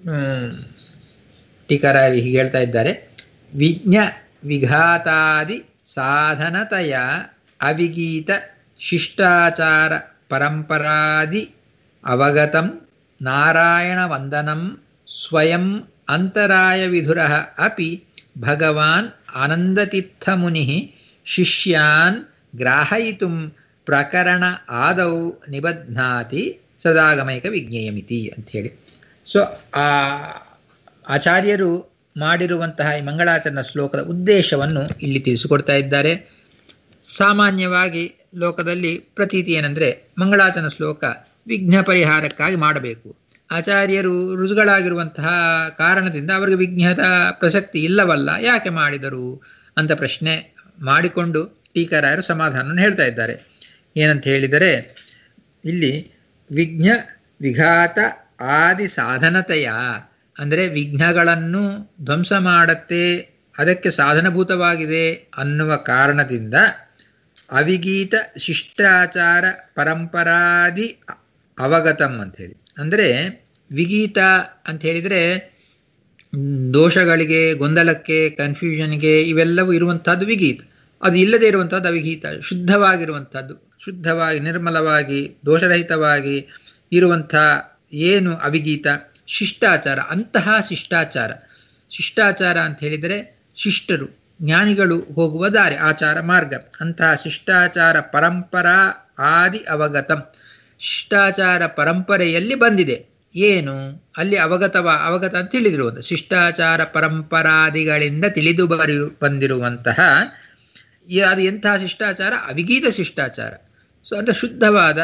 ಟೀಕಾರಾಯರು ಹೀಗೆ ಹೇಳ್ತಾ ಇದ್ದಾರೆ: ವಿಜ್ಞ ವಿಘಾತಾದಿ ಸಾಧನತೆಯ ಅವಿಗೀತ ಶಿಷ್ಟಾಚಾರ ಪರಂಪರಾದಿ ಅವಗತಂ ನಾರಾಯಣ ವಂದನಂ ಸ್ವಯಂ ಅಂತರಾಯ ವಿಧುರಃ ಅಪಿ ಭಗವಾನ್ ಆನಂದತೀರ್ಥಮುನಿಃ ಶಿಷ್ಯಾನ್ ಗ್ರಾಹಯಿತುಂ ಪ್ರಕರಣ ಆದೌ ನಿಬಧ್ನಾತಿ ಸದಾಗಮೈಕ ವಿಜ್ಞೇಯಮಿತಿ ಅಂಥೇಳಿ. ಸೊ ಆ ಆಚಾರ್ಯರು ಮಾಡಿರುವಂತಹ ಈ ಮಂಗಳಾಚರಣ ಶ್ಲೋಕದ ಉದ್ದೇಶವನ್ನು ಇಲ್ಲಿ ತಿಳಿಸಿಕೊಡ್ತಾ ಇದ್ದಾರೆ. ಸಾಮಾನ್ಯವಾಗಿ ಲೋಕದಲ್ಲಿ ಪ್ರತೀತಿ ಏನೆಂದರೆ ಮಂಗಳಾಚರಣ ಶ್ಲೋಕ ವಿಘ್ನ ಪರಿಹಾರಕ್ಕಾಗಿ ಮಾಡಬೇಕು. ಆಚಾರ್ಯರು ಋಜುಗಳಾಗಿರುವಂತಹ ಕಾರಣದಿಂದ ಅವರಿಗೆ ವಿಘ್ನದ ಪ್ರಸಕ್ತಿ ಇಲ್ಲವಲ್ಲ, ಯಾಕೆ ಮಾಡಿದರು ಅಂತ ಪ್ರಶ್ನೆ ಮಾಡಿಕೊಂಡು ಟೀಕಾರಾಯರು ಸಮಾಧಾನವನ್ನು ಹೇಳ್ತಾ ಇದ್ದಾರೆ. ಏನಂತ ಹೇಳಿದರೆ, ಇಲ್ಲಿ ವಿಘ್ನ ವಿಘಾತ ಆದಿ ಸಾಧನತೆಯ ಅಂದರೆ ವಿಘ್ನಗಳನ್ನು ಧ್ವಂಸ ಮಾಡುತ್ತೆ, ಅದಕ್ಕೆ ಸಾಧನಭೂತವಾಗಿದೆ ಅನ್ನುವ ಕಾರಣದಿಂದ ಅವಿಗೀತ ಶಿಷ್ಟಾಚಾರ ಪರಂಪರಾದಿ ಅವಗತಂ ಅಂಥೇಳಿ. ಅಂದರೆ ವಿಗೀತ ಅಂತ ಹೇಳಿದರೆ ದೋಷಗಳಿಗೆ, ಗೊಂದಲಕ್ಕೆ, ಕನ್ಫ್ಯೂಷನ್ಗೆ ಇವೆಲ್ಲವೂ ಇರುವಂತಹದ್ದು ವಿಗೀತ. ಅದು ಇಲ್ಲದೆ ಇರುವಂಥದ್ದು ಅವಿಗೀತ. ಶುದ್ಧವಾಗಿರುವಂಥದ್ದು, ಶುದ್ಧವಾಗಿ ನಿರ್ಮಲವಾಗಿ ದೋಷರಹಿತವಾಗಿ ಇರುವಂಥ ಏನು ಅವಿಗೀತ ಶಿಷ್ಟಾಚಾರ. ಅಂತಹ ಶಿಷ್ಟಾಚಾರ ಶಿಷ್ಟಾಚಾರ ಅಂತ ಹೇಳಿದರೆ ಶಿಷ್ಟರು ಜ್ಞಾನಿಗಳು ಹೋಗುವ ದಾರಿ, ಆಚಾರ ಮಾರ್ಗ. ಅಂತಹ ಶಿಷ್ಟಾಚಾರ ಪರಂಪರಾ ಆದಿ ಅವಗತಂ, ಶಿಷ್ಟಾಚಾರ ಪರಂಪರೆಯಲ್ಲಿ ಬಂದಿದೆ. ಏನು ಅಲ್ಲಿ ಅವಗತವ ಅವಗತ ಅಂತ ತಿಳಿದಿರುವುದು, ಶಿಷ್ಟಾಚಾರ ಪರಂಪರಾದಿಗಳಿಂದ ತಿಳಿದು ಬರಿ ಬಂದಿರುವಂತಹ ಅದು ಎಂತಹ ಶಿಷ್ಟಾಚಾರ? ಅವಿಗೀತ ಶಿಷ್ಟಾಚಾರ. ಸೊ ಅಂದರೆ ಶುದ್ಧವಾದ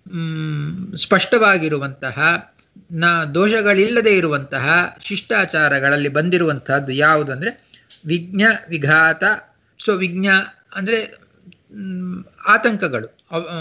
ಸ್ಪಷ್ಟವಾಗಿರುವಂತಹ ನ ದೋಷಗಳಿಲ್ಲದೆ ಇರುವಂತಹ ಶಿಷ್ಟಾಚಾರಗಳಲ್ಲಿ ಬಂದಿರುವಂತಹದ್ದು ಯಾವುದು ಅಂದರೆ ವಿಜ್ಞ ವಿಘಾತ. ಸೊ ವಿಜ್ಞ ಅಂದರೆ ಆತಂಕಗಳು,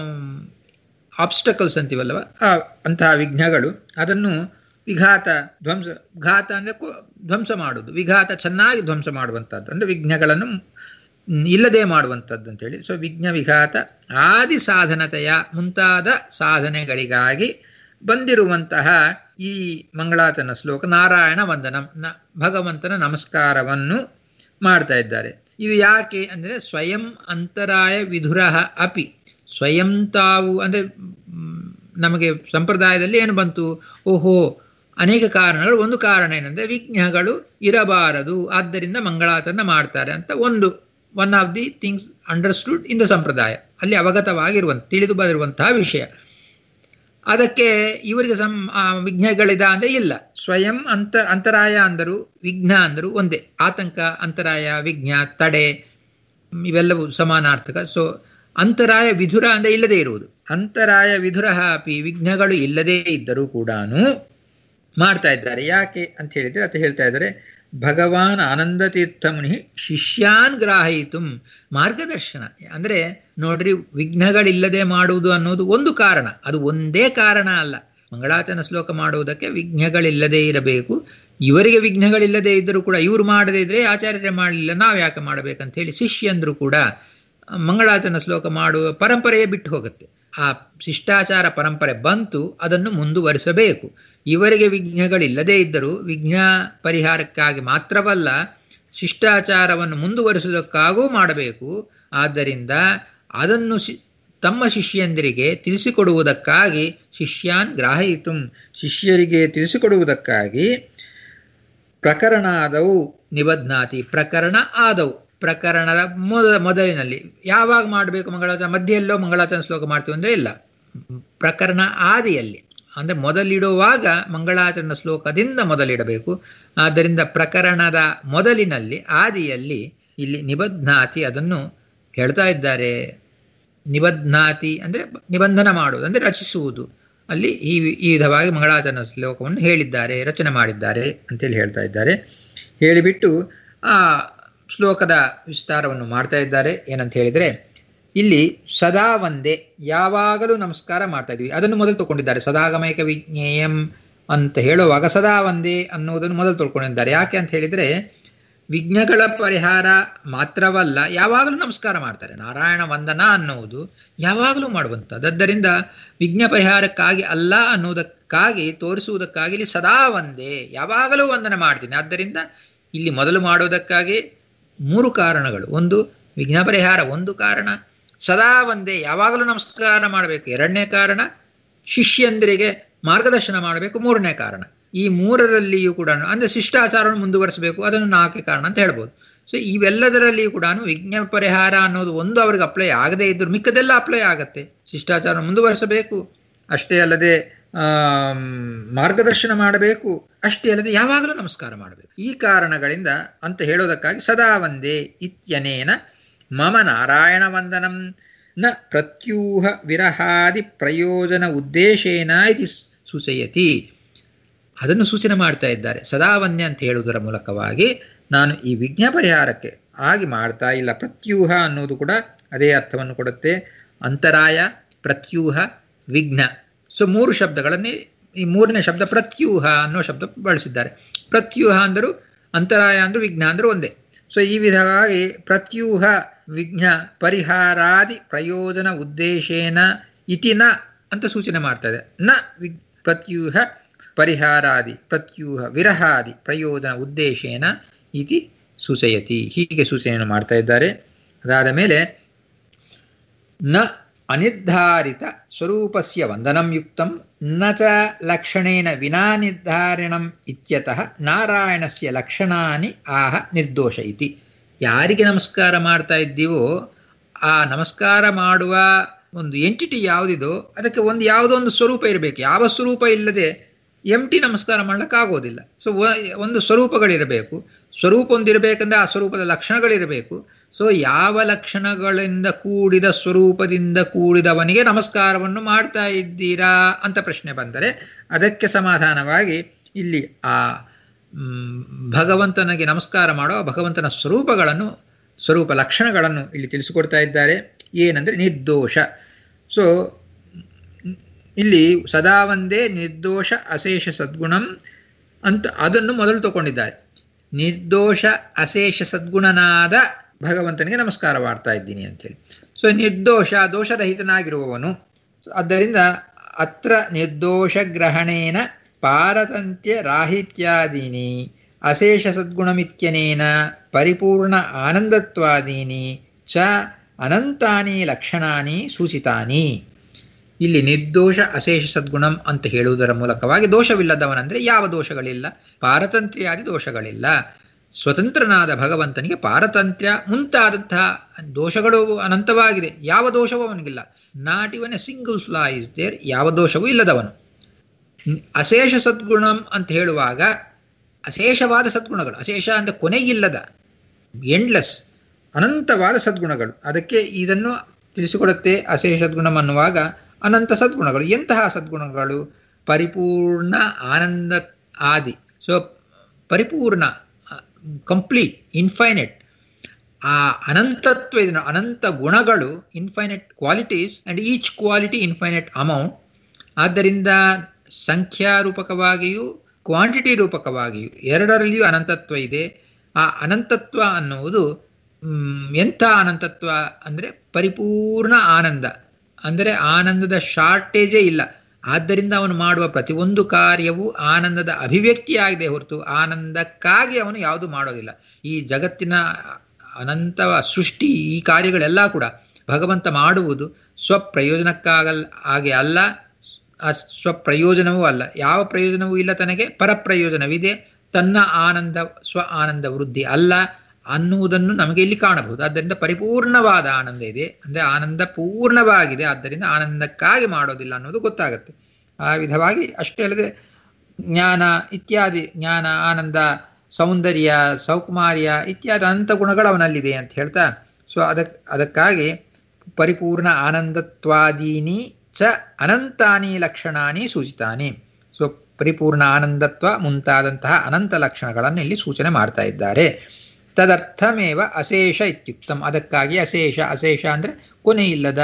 ಆಬ್ಸ್ಟಕಲ್ಸ್ ಅಂತೀವಲ್ಲವ, ಆ ಅಂತಹ ವಿಘ್ನಗಳು. ಅದನ್ನು ವಿಘಾತ ಧ್ವಂಸ, ಘಾತ ಅಂದರೆ ಧ್ವಂಸ ಮಾಡುವುದು, ವಿಘಾತ ಚೆನ್ನಾಗಿ ಧ್ವಂಸ ಮಾಡುವಂಥದ್ದು ಅಂದರೆ ವಿಘ್ನಗಳನ್ನು ಇಲ್ಲದೆ ಮಾಡುವಂಥದ್ದು ಅಂತೇಳಿ. ಸೊ ವಿಘ್ನ ವಿಘಾತ ಆದಿ ಸಾಧನತೆಯ ಮುಂತಾದ ಸಾಧನೆಗಳಿಗಾಗಿ ಬಂದಿರುವಂತಹ ಈ ಮಂಗಳಾಚರಣ ಶ್ಲೋಕ ನಾರಾಯಣ ವಂದನಂ, ನ ಭಗವಂತನ ನಮಸ್ಕಾರವನ್ನು ಮಾಡ್ತಾ ಇದ್ದಾರೆ. ಇದು ಯಾಕೆ ಅಂದರೆ ಸ್ವಯಂ ಅಂತರಾಯ ವಿಧುರಃ ಅಪಿ, ಸ್ವಯಂ ತಾವು ಅಂದರೆ ನಮಗೆ ಸಂಪ್ರದಾಯದಲ್ಲಿ ಏನು ಬಂತು, ಓಹೋ ಅನೇಕ ಕಾರಣಗಳು. ಒಂದು ಕಾರಣ ಏನಂದರೆ ವಿಘ್ನಗಳು ಇರಬಾರದು, ಆದ್ದರಿಂದ ಮಂಗಳಾಚರಣೆ ಮಾಡ್ತಾರೆ ಅಂತ ಒಂದು one of the things understood in the sampradaya, ಅಲ್ಲಿ ಅವಗತವಾಗಿರುವಂಥ ತಿಳಿದು ಬರುವಂತಹ ವಿಷಯ. ಅದಕ್ಕೆ ಇವರಿಗೆ ಸಂ ವಿಘ್ನಗಳಿದ ಅಂದರೆ ಇಲ್ಲ. ಸ್ವಯಂ ಅಂತ ಅಂತರಾಯ ಅಂದರು ವಿಘ್ನ ಅಂದರು ಒಂದೇ. ಆತಂಕ, ಅಂತರಾಯ, ವಿಘ್ನ, ತಡೆ ಇವೆಲ್ಲವೂ ಸಮಾನಾರ್ಥಕ. ಸೊ ಅಂತರಾಯ ವಿಧುರ ಅಂದರೆ ಇಲ್ಲದೆ ಇರುವುದು. ಅಂತರಾಯ ವಿಧುರ ಅಪಿ, ವಿಘ್ನಗಳು ಇಲ್ಲದೇ ಇದ್ದರೂ ಕೂಡ ಮಾಡ್ತಾ ಇದ್ದಾರೆ. ಯಾಕೆ ಅಂತ ಹೇಳಿದರೆ ಅದು ಹೇಳ್ತಾ ಇದ್ದಾರೆ, ಭಗವಾನ್ ಆನಂದ ತೀರ್ಥ ಮುನಿ ಶಿಷ್ಯಾನ್ ಗ್ರಾಹಯಿತು ಮಾರ್ಗದರ್ಶನ. ಅಂದರೆ ನೋಡ್ರಿ, ವಿಘ್ನಗಳಿಲ್ಲದೆ ಮಾಡುವುದು ಅನ್ನೋದು ಒಂದು ಕಾರಣ, ಅದು ಒಂದೇ ಕಾರಣ ಅಲ್ಲ. ಮಂಗಳಾಚರಣ ಶ್ಲೋಕ ಮಾಡುವುದಕ್ಕೆ ವಿಘ್ನಗಳಿಲ್ಲದೆ ಇರಬೇಕು. ಇವರಿಗೆ ವಿಘ್ನಗಳಿಲ್ಲದೆ ಇದ್ದರೂ ಕೂಡ ಇವರು ಮಾಡದೇ ಇದ್ರೆ ಆಚಾರ್ಯರೇ ಮಾಡಲಿಲ್ಲ, ನಾವು ಯಾಕೆ ಮಾಡಬೇಕಂತ ಹೇಳಿ ಶಿಷ್ಯಂದ್ರು ಕೂಡ ಮಂಗಳಾಚರಣ ಶ್ಲೋಕ ಮಾಡುವ ಪರಂಪರೆಯೇ ಬಿಟ್ಟು ಹೋಗುತ್ತೆ. ಆ ಶಿಷ್ಟಾಚಾರ ಪರಂಪರೆ ಬಂತು, ಅದನ್ನು ಮುಂದುವರಿಸಬೇಕು. ಇವರಿಗೆ ವಿಘ್ನಗಳಿಲ್ಲದೇ ಇದ್ದರೂ ವಿಘ್ನ ಪರಿಹಾರಕ್ಕಾಗಿ ಮಾತ್ರವಲ್ಲ, ಶಿಷ್ಟಾಚಾರವನ್ನು ಮುಂದುವರಿಸುವುದಕ್ಕಾಗೂ ಮಾಡಬೇಕು. ಆದ್ದರಿಂದ ಅದನ್ನು ಶಿ ತಮ್ಮ ಶಿಷ್ಯಂದರಿಗೆ ತಿಳಿಸಿಕೊಡುವುದಕ್ಕಾಗಿ ಶಿಷ್ಯಾನ್ ಗ್ರಾಹಯಿತು, ಶಿಷ್ಯರಿಗೆ ತಿಳಿಸಿಕೊಡುವುದಕ್ಕಾಗಿ ಪ್ರಕರಣಾದವು ನಿಬಧ್ನಾತಿ, ಪ್ರಕರಣ ಆದವು, ಪ್ರಕರಣದ ಮೊದ ಮೊದಲಿನಲ್ಲಿ ಯಾವಾಗ ಮಾಡಬೇಕು ಮಂಗಳಾಚರಣ? ಮಧ್ಯೆಯಲ್ಲೋ ಮಂಗಳಾಚರಣ ಶ್ಲೋಕ ಮಾಡ್ತೀವಿ ಅಂದರೆ ಇಲ್ಲ, ಪ್ರಕರಣ ಆದಿಯಲ್ಲಿ ಅಂದರೆ ಮೊದಲಿಡುವಾಗ ಮಂಗಳಾಚರಣ ಶ್ಲೋಕದಿಂದ ಮೊದಲಿಡಬೇಕು. ಆದ್ದರಿಂದ ಪ್ರಕರಣದ ಮೊದಲಿನಲ್ಲಿ ಆದಿಯಲ್ಲಿ ಇಲ್ಲಿ ನಿಬಧ್ನಾತಿ ಅದನ್ನು ಹೇಳ್ತಾ ಇದ್ದಾರೆ. ನಿಬಧ್ನಾತಿ ಅಂದರೆ ನಿಬಂಧನ ಮಾಡುವುದು ಅಂದರೆ ರಚಿಸುವುದು. ಅಲ್ಲಿ ಈ ಈ ವಿಧವಾಗಿ ಮಂಗಳಾಚರಣ ಶ್ಲೋಕವನ್ನು ಹೇಳಿದ್ದಾರೆ, ರಚನೆ ಮಾಡಿದ್ದಾರೆ ಅಂತೇಳಿ ಹೇಳ್ತಾ ಇದ್ದಾರೆ. ಹೇಳಿಬಿಟ್ಟು ಆ ಶ್ಲೋಕದ ವಿಸ್ತಾರವನ್ನು ಮಾಡ್ತಾ ಇದ್ದಾರೆ. ಏನಂತ ಹೇಳಿದರೆ, ಇಲ್ಲಿ ಸದಾ ಒಂದೇ, ಯಾವಾಗಲೂ ನಮಸ್ಕಾರ ಮಾಡ್ತಾ ಇದ್ವಿ, ಅದನ್ನು ಮೊದಲು ತಗೊಂಡಿದ್ದಾರೆ. ಸದಾಗಮೈಕ ವಿಜ್ಞೇಯಂ ಅಂತ ಹೇಳುವಾಗ ಸದಾ ಒಂದೇ ಅನ್ನುವುದನ್ನು ಮೊದಲು ತೊಳ್ಕೊಂಡಿದ್ದಾರೆ. ಯಾಕೆ ಅಂತ ಹೇಳಿದರೆ, ವಿಘ್ನಗಳ ಪರಿಹಾರ ಮಾತ್ರವಲ್ಲ, ಯಾವಾಗಲೂ ನಮಸ್ಕಾರ ಮಾಡ್ತಾರೆ. ನಾರಾಯಣ ವಂದನ ಅನ್ನುವುದು ಯಾವಾಗಲೂ ಮಾಡುವಂಥದ್ದು. ಆದ್ದರಿಂದ ವಿಘ್ನ ಪರಿಹಾರಕ್ಕಾಗಿ ಅಲ್ಲ ಅನ್ನುವುದಕ್ಕಾಗಿ ತೋರಿಸುವುದಕ್ಕಾಗಿ ಇಲ್ಲಿ ಸದಾ ಒಂದೇ, ಯಾವಾಗಲೂ ವಂದನ ಮಾಡ್ತೀನಿ. ಆದ್ದರಿಂದ ಇಲ್ಲಿ ಮೊದಲು ಮಾಡುವುದಕ್ಕಾಗಿ ಮೂರು ಕಾರಣಗಳು. ಒಂದು ವಿಘ್ನ ಪರಿಹಾರ ಒಂದು ಕಾರಣ, ಸದಾ ಒಂದೇ ಯಾವಾಗಲೂ ನಮಸ್ಕಾರ ಮಾಡಬೇಕು ಎರಡನೇ ಕಾರಣ, ಶಿಷ್ಯಂದರಿಗೆ ಮಾರ್ಗದರ್ಶನ ಮಾಡಬೇಕು ಮೂರನೇ ಕಾರಣ. ಈ ಮೂರರಲ್ಲಿಯೂ ಕೂಡ ಅಂದರೆ ಶಿಷ್ಟಾಚಾರವನ್ನು ಮುಂದುವರಿಸಬೇಕು, ಅದನ್ನು ನಾಲ್ಕೇ ಕಾರಣ ಅಂತ ಹೇಳ್ಬೋದು. ಸೊ ಇವೆಲ್ಲದರಲ್ಲಿಯೂ ಕೂಡ ವಿಘ್ನ ಪರಿಹಾರ ಅನ್ನೋದು ಒಂದು ಅವ್ರಿಗೆ ಅಪ್ಲೈ ಆಗದೇ ಇದ್ದರೂ ಮಿಕ್ಕದೆಲ್ಲ ಅಪ್ಲೈ ಆಗತ್ತೆ. ಶಿಷ್ಟಾಚಾರ ಮುಂದುವರಿಸಬೇಕು, ಅಷ್ಟೇ ಅಲ್ಲದೆ ಮಾರ್ಗದರ್ಶನ ಮಾಡಬೇಕು, ಅಷ್ಟೇ ಅಲ್ಲದೆ ಯಾವಾಗಲೂ ನಮಸ್ಕಾರ ಮಾಡಬೇಕು. ಈ ಕಾರಣಗಳಿಂದ ಅಂತ ಹೇಳೋದಕ್ಕಾಗಿ ಸದಾ ಒಂದೇ ಇತ್ಯನೇನ ಮಮ ನಾರಾಯಣ ವಂದನಂ ನ ಪ್ರತ್ಯೂಹ ವಿರಹಾದಿ ಪ್ರಯೋಜನ ಉದ್ದೇಶೇನ ಇತಿ ಸೂಚಯತಿ. ಅದನ್ನು ಸೂಚನೆ ಮಾಡ್ತಾ ಇದ್ದಾರೆ. ಸದಾ ಒಂದೇ ಅಂತ ಹೇಳುವುದರ ಮೂಲಕವಾಗಿ ನಾನು ಈ ವಿಘ್ನ ಪರಿಹಾರಕ್ಕೆ ಆಗಿ ಮಾಡ್ತಾ ಇಲ್ಲ. ಪ್ರತ್ಯೂಹ ಅನ್ನೋದು ಕೂಡ ಅದೇ ಅರ್ಥವನ್ನು ಕೊಡುತ್ತೆ. ಅಂತರಾಯ, ಪ್ರತ್ಯೂಹ, ವಿಘ್ನ. ಸೊ ಮೂರು ಶಬ್ದಗಳನ್ನೇ, ಈ ಮೂರನೇ ಶಬ್ದ ಪ್ರತ್ಯೂಹ ಅನ್ನೋ ಶಬ್ದ ಬಳಸಿದ್ದಾರೆ. ಪ್ರತ್ಯೂಹ ಅಂದರೂ ಅಂತರಾಯ ಅಂದರೂ ವಿಘ್ನ ಅಂದರೂ ಒಂದೇ. ಸೊ ಈ ವಿಧವಾಗಿ ಪ್ರತ್ಯೂಹ ವಿಘ್ನ ಪರಿಹಾರಾದಿ ಪ್ರಯೋಜನ ಉದ್ದೇಶೇನ ಇತಿ ನ ಅಂತ ಸೂಚನೆ ಮಾಡ್ತಾ ಇದೆ. ನ ವಿ ಪ್ರತ್ಯೂಹ ಪರಿಹಾರಾದಿ ಪ್ರತ್ಯೂಹ ವಿರಹಾದಿ ಪ್ರಯೋಜನ ಉದ್ದೇಶೇನ ಇತಿ ಸೂಚಯತಿ. ಹೀಗೆ ಸೂಚನೆಯನ್ನು ಮಾಡ್ತಾ ಇದ್ದಾರೆ. ಅದಾದ ಮೇಲೆ ನ ಅನಿರ್ಧಾರಿತ ಸ್ವರೂಪಸ್ಯ ವಂದನಂ ಯುಕ್ತಂ ನ ಚ ಲಕ್ಷಣೇನ ವಿನಾ ನಿರ್ಧಾರಣಂ ಇತ್ಯತಃ ನಾರಾಯಣಸ್ಯ ಲಕ್ಷಣಾನಿ ಆಹ ನಿರ್ದೋಷ ಇತಿ. ಯಾರಿಗೆ ನಮಸ್ಕಾರ ಮಾಡ್ತಾ ಇದ್ದೀವೋ ಆ ನಮಸ್ಕಾರ ಮಾಡುವ ಒಂದು ಎಂಟಿಟಿ ಯಾವುದಿದೋ ಅದಕ್ಕೆ ಒಂದು ಯಾವುದೋ ಒಂದು ಸ್ವರೂಪ ಇರಬೇಕು. ಯಾವ ಸ್ವರೂಪ ಇಲ್ಲದೆ ಎಂಟಿ ನಮಸ್ಕಾರ ಮಾಡ್ಲಿಕ್ಕಾಗೋದಿಲ್ಲ. ಸೊ ಒಂದು ಸ್ವರೂಪಗಳಿರಬೇಕು. ಸ್ವರೂಪ ಒಂದಿರಬೇಕಂದ್ರೆ ಆ ಸ್ವರೂಪದ ಲಕ್ಷಣಗಳಿರಬೇಕು. ಸೊ ಯಾವ ಲಕ್ಷಣಗಳಿಂದ ಕೂಡಿದ ಸ್ವರೂಪದಿಂದ ಕೂಡಿದವನಿಗೆ ನಮಸ್ಕಾರವನ್ನು ಮಾಡ್ತಾ ಇದ್ದೀರಾ ಅಂತ ಪ್ರಶ್ನೆ ಬಂದರೆ ಅದಕ್ಕೆ ಸಮಾಧಾನವಾಗಿ ಇಲ್ಲಿ ಆ ಭಗವಂತನಿಗೆ ನಮಸ್ಕಾರ ಮಾಡೋ ಭಗವಂತನ ಸ್ವರೂಪಗಳನ್ನು ಸ್ವರೂಪ ಲಕ್ಷಣಗಳನ್ನು ಇಲ್ಲಿ ತಿಳಿಸಿಕೊಡ್ತಾ ಇದ್ದಾರೆ. ಏನಂದರೆ ನಿರ್ದೋಷ. ಸೊ ಇಲ್ಲಿ ಸದಾ ಒಂದೇ ನಿರ್ದೋಷ ಅಶೇಷ ಸದ್ಗುಣಂ ಅಂತ ಅದನ್ನು ಮೊದಲು ತಗೊಂಡಿದ್ದಾರೆ. ನಿರ್ದೋಷ ಅಶೇಷ ಸದ್ಗುಣನಾದ ಭಗವಂತನಿಗೆ ನಮಸ್ಕಾರ ಮಾಡ್ತಾ ಇದ್ದೀನಿ ಅಂತೇಳಿ. ಸೊ ನಿರ್ದೋಷ ದೋಷರಹಿತನಾಗಿರುವವನು. ಆದ್ದರಿಂದ ಅತ್ರ ನಿರ್ದೋಷ ಗ್ರಹಣೇನ ಪಾರತಂತ್ಯ ರಾಹಿತ್ಯಾದೀನಿ ಅಶೇಷ ಸದ್ಗುಣಮಿತ್ಯನೇನ ಪರಿಪೂರ್ಣ ಆನಂದತ್ವಾದೀನಿ ಚ ಅನಂತಾನಿ ಲಕ್ಷಣಾನಿ ಸೂಚಿತಾನಿ. ಇಲ್ಲಿ ನಿರ್ದೋಷ ಅಶೇಷ ಸದ್ಗುಣಂ ಅಂತ ಹೇಳುವುದರ ಮೂಲಕವಾಗಿ ದೋಷವಿಲ್ಲದವನಂದರೆ ಯಾವ ದೋಷಗಳಿಲ್ಲ, ಪಾರತಂತ್ರ್ಯಾದಿ ದೋಷಗಳಿಲ್ಲ. ಸ್ವತಂತ್ರನಾದ ಭಗವಂತನಿಗೆ ಪಾರತಂತ್ರ್ಯ ಮುಂತಾದಂತಹ ದೋಷಗಳು ಅನಂತವಾಗಿದೆ. ಯಾವ ದೋಷವೂ ಅವನಿಗಿಲ್ಲ. Not even a single flaw is there. ಯಾವ ದೋಷವೂ ಇಲ್ಲದವನು. ಅಶೇಷ ಸದ್ಗುಣಂ ಅಂತ ಹೇಳುವಾಗ ಅಶೇಷವಾದ ಸದ್ಗುಣಗಳು, ಅಶೇಷ ಅಂದರೆ ಕೊನೆಗಿಲ್ಲದ, ಎಂಡ್ಲೆಸ್, ಅನಂತವಾದ ಸದ್ಗುಣಗಳು. ಅದಕ್ಕೆ ಇದನ್ನು ತಿಳಿಸಿಕೊಡುತ್ತೆ. ಅಶೇಷ ಸದ್ಗುಣಂ ಅನ್ನುವಾಗ ಅನಂತ ಸದ್ಗುಣಗಳು. ಎಂತಹ ಸದ್ಗುಣಗಳು? ಪರಿಪೂರ್ಣ ಆನಂದ ಆದಿ. ಸೊ ಪರಿಪೂರ್ಣ, ಕಂಪ್ಲೀಟ್, ಇನ್ಫೈನೆಟ್. ಆ ಅನಂತತ್ವ ಇದನ್ನು ಅನಂತ ಗುಣಗಳು, infinite qualities and each quality infinite amount. ಆದ್ದರಿಂದ ಸಂಖ್ಯಾರೂಪಕವಾಗಿಯೂ ಕ್ವಾಂಟಿಟಿ ರೂಪಕವಾಗಿಯೂ ಎರಡರಲ್ಲಿಯೂ ಅನಂತತ್ವ ಇದೆ. ಆ ಅನಂತತ್ವ ಅನ್ನುವುದು ಎಂಥ ಅನಂತತ್ವ ಅಂದರೆ ಪರಿಪೂರ್ಣ ಆನಂದ. ಅಂದರೆ ಆನಂದದ ಶಾರ್ಟೇಜೇ ಇಲ್ಲ. ಆದ್ದರಿಂದ ಅವನು ಮಾಡುವ ಪ್ರತಿಯೊಂದು ಕಾರ್ಯವೂ ಆನಂದದ ಅಭಿವ್ಯಕ್ತಿಯಾಗಿದೆ ಹೊರತು ಆನಂದಕ್ಕಾಗಿ ಅವನು ಯಾವುದು ಮಾಡೋದಿಲ್ಲ. ಈ ಜಗತ್ತಿನ ಅನಂತ ಸೃಷ್ಟಿ, ಈ ಕಾರ್ಯಗಳೆಲ್ಲ ಕೂಡ ಭಗವಂತ ಮಾಡುವುದು ಸ್ವಪ್ರಯೋಜನಕ್ಕಾಗಲ್ಲ, ಹಾಗೆ ಅಲ್ಲ, ಸ್ವಪ್ರಯೋಜನವೂ ಅಲ್ಲ. ಯಾವ ಪ್ರಯೋಜನವೂ ಇಲ್ಲ ತನಗೆ, ಪರಪ್ರಯೋಜನವಿದೆ. ತನ್ನ ಆನಂದ ಸ್ವ ಆನಂದ ವೃದ್ಧಿ ಅಲ್ಲ ಅನ್ನುವುದನ್ನು ನಮಗೆ ಇಲ್ಲಿ ಕಾಣಬಹುದು. ಆದ್ದರಿಂದ ಪರಿಪೂರ್ಣವಾದ ಆನಂದ ಇದೆ, ಅಂದರೆ ಆನಂದ ಪೂರ್ಣವಾಗಿದೆ. ಆದ್ದರಿಂದ ಆನಂದಕ್ಕಾಗಿ ಮಾಡೋದಿಲ್ಲ ಅನ್ನೋದು ಗೊತ್ತಾಗುತ್ತೆ. ಆ ವಿಧವಾಗಿ ಅಷ್ಟೇ ಅಲ್ಲದೆ ಜ್ಞಾನ ಇತ್ಯಾದಿ, ಜ್ಞಾನ, ಆನಂದ, ಸೌಂದರ್ಯ, ಸೌಕುಮಾರ್ಯ ಇತ್ಯಾದಿ ಅನಂತ ಗುಣಗಳು ಅವನಲ್ಲಿದೆ ಅಂತ ಹೇಳ್ತಾ, ಸೊ ಅದಕ್ಕೆ ಅದಕ್ಕಾಗಿ ಪರಿಪೂರ್ಣ ಆನಂದತ್ವಾದೀನಿ ಚ ಅನಂತಾನಿ ಲಕ್ಷಣಾನಿ ಸೂಚಿತಾನಿ. ಸೊ ಪರಿಪೂರ್ಣ ಆನಂದತ್ವ ಮುಂತಾದಂತಹ ಅನಂತ ಲಕ್ಷಣಗಳನ್ನು ಇಲ್ಲಿ ಸೂಚನೆ ಮಾಡ್ತಾ ಇದ್ದಾರೆ. ತದರ್ಥಮೇವ ಅಶೇಷ ಇತ್ಯುಕ್ತಂ. ಅದಕ್ಕಾಗಿ ಅಶೇಷ, ಅಶೇಷ ಅಂದರೆ ಕೊನೆ ಇಲ್ಲದ,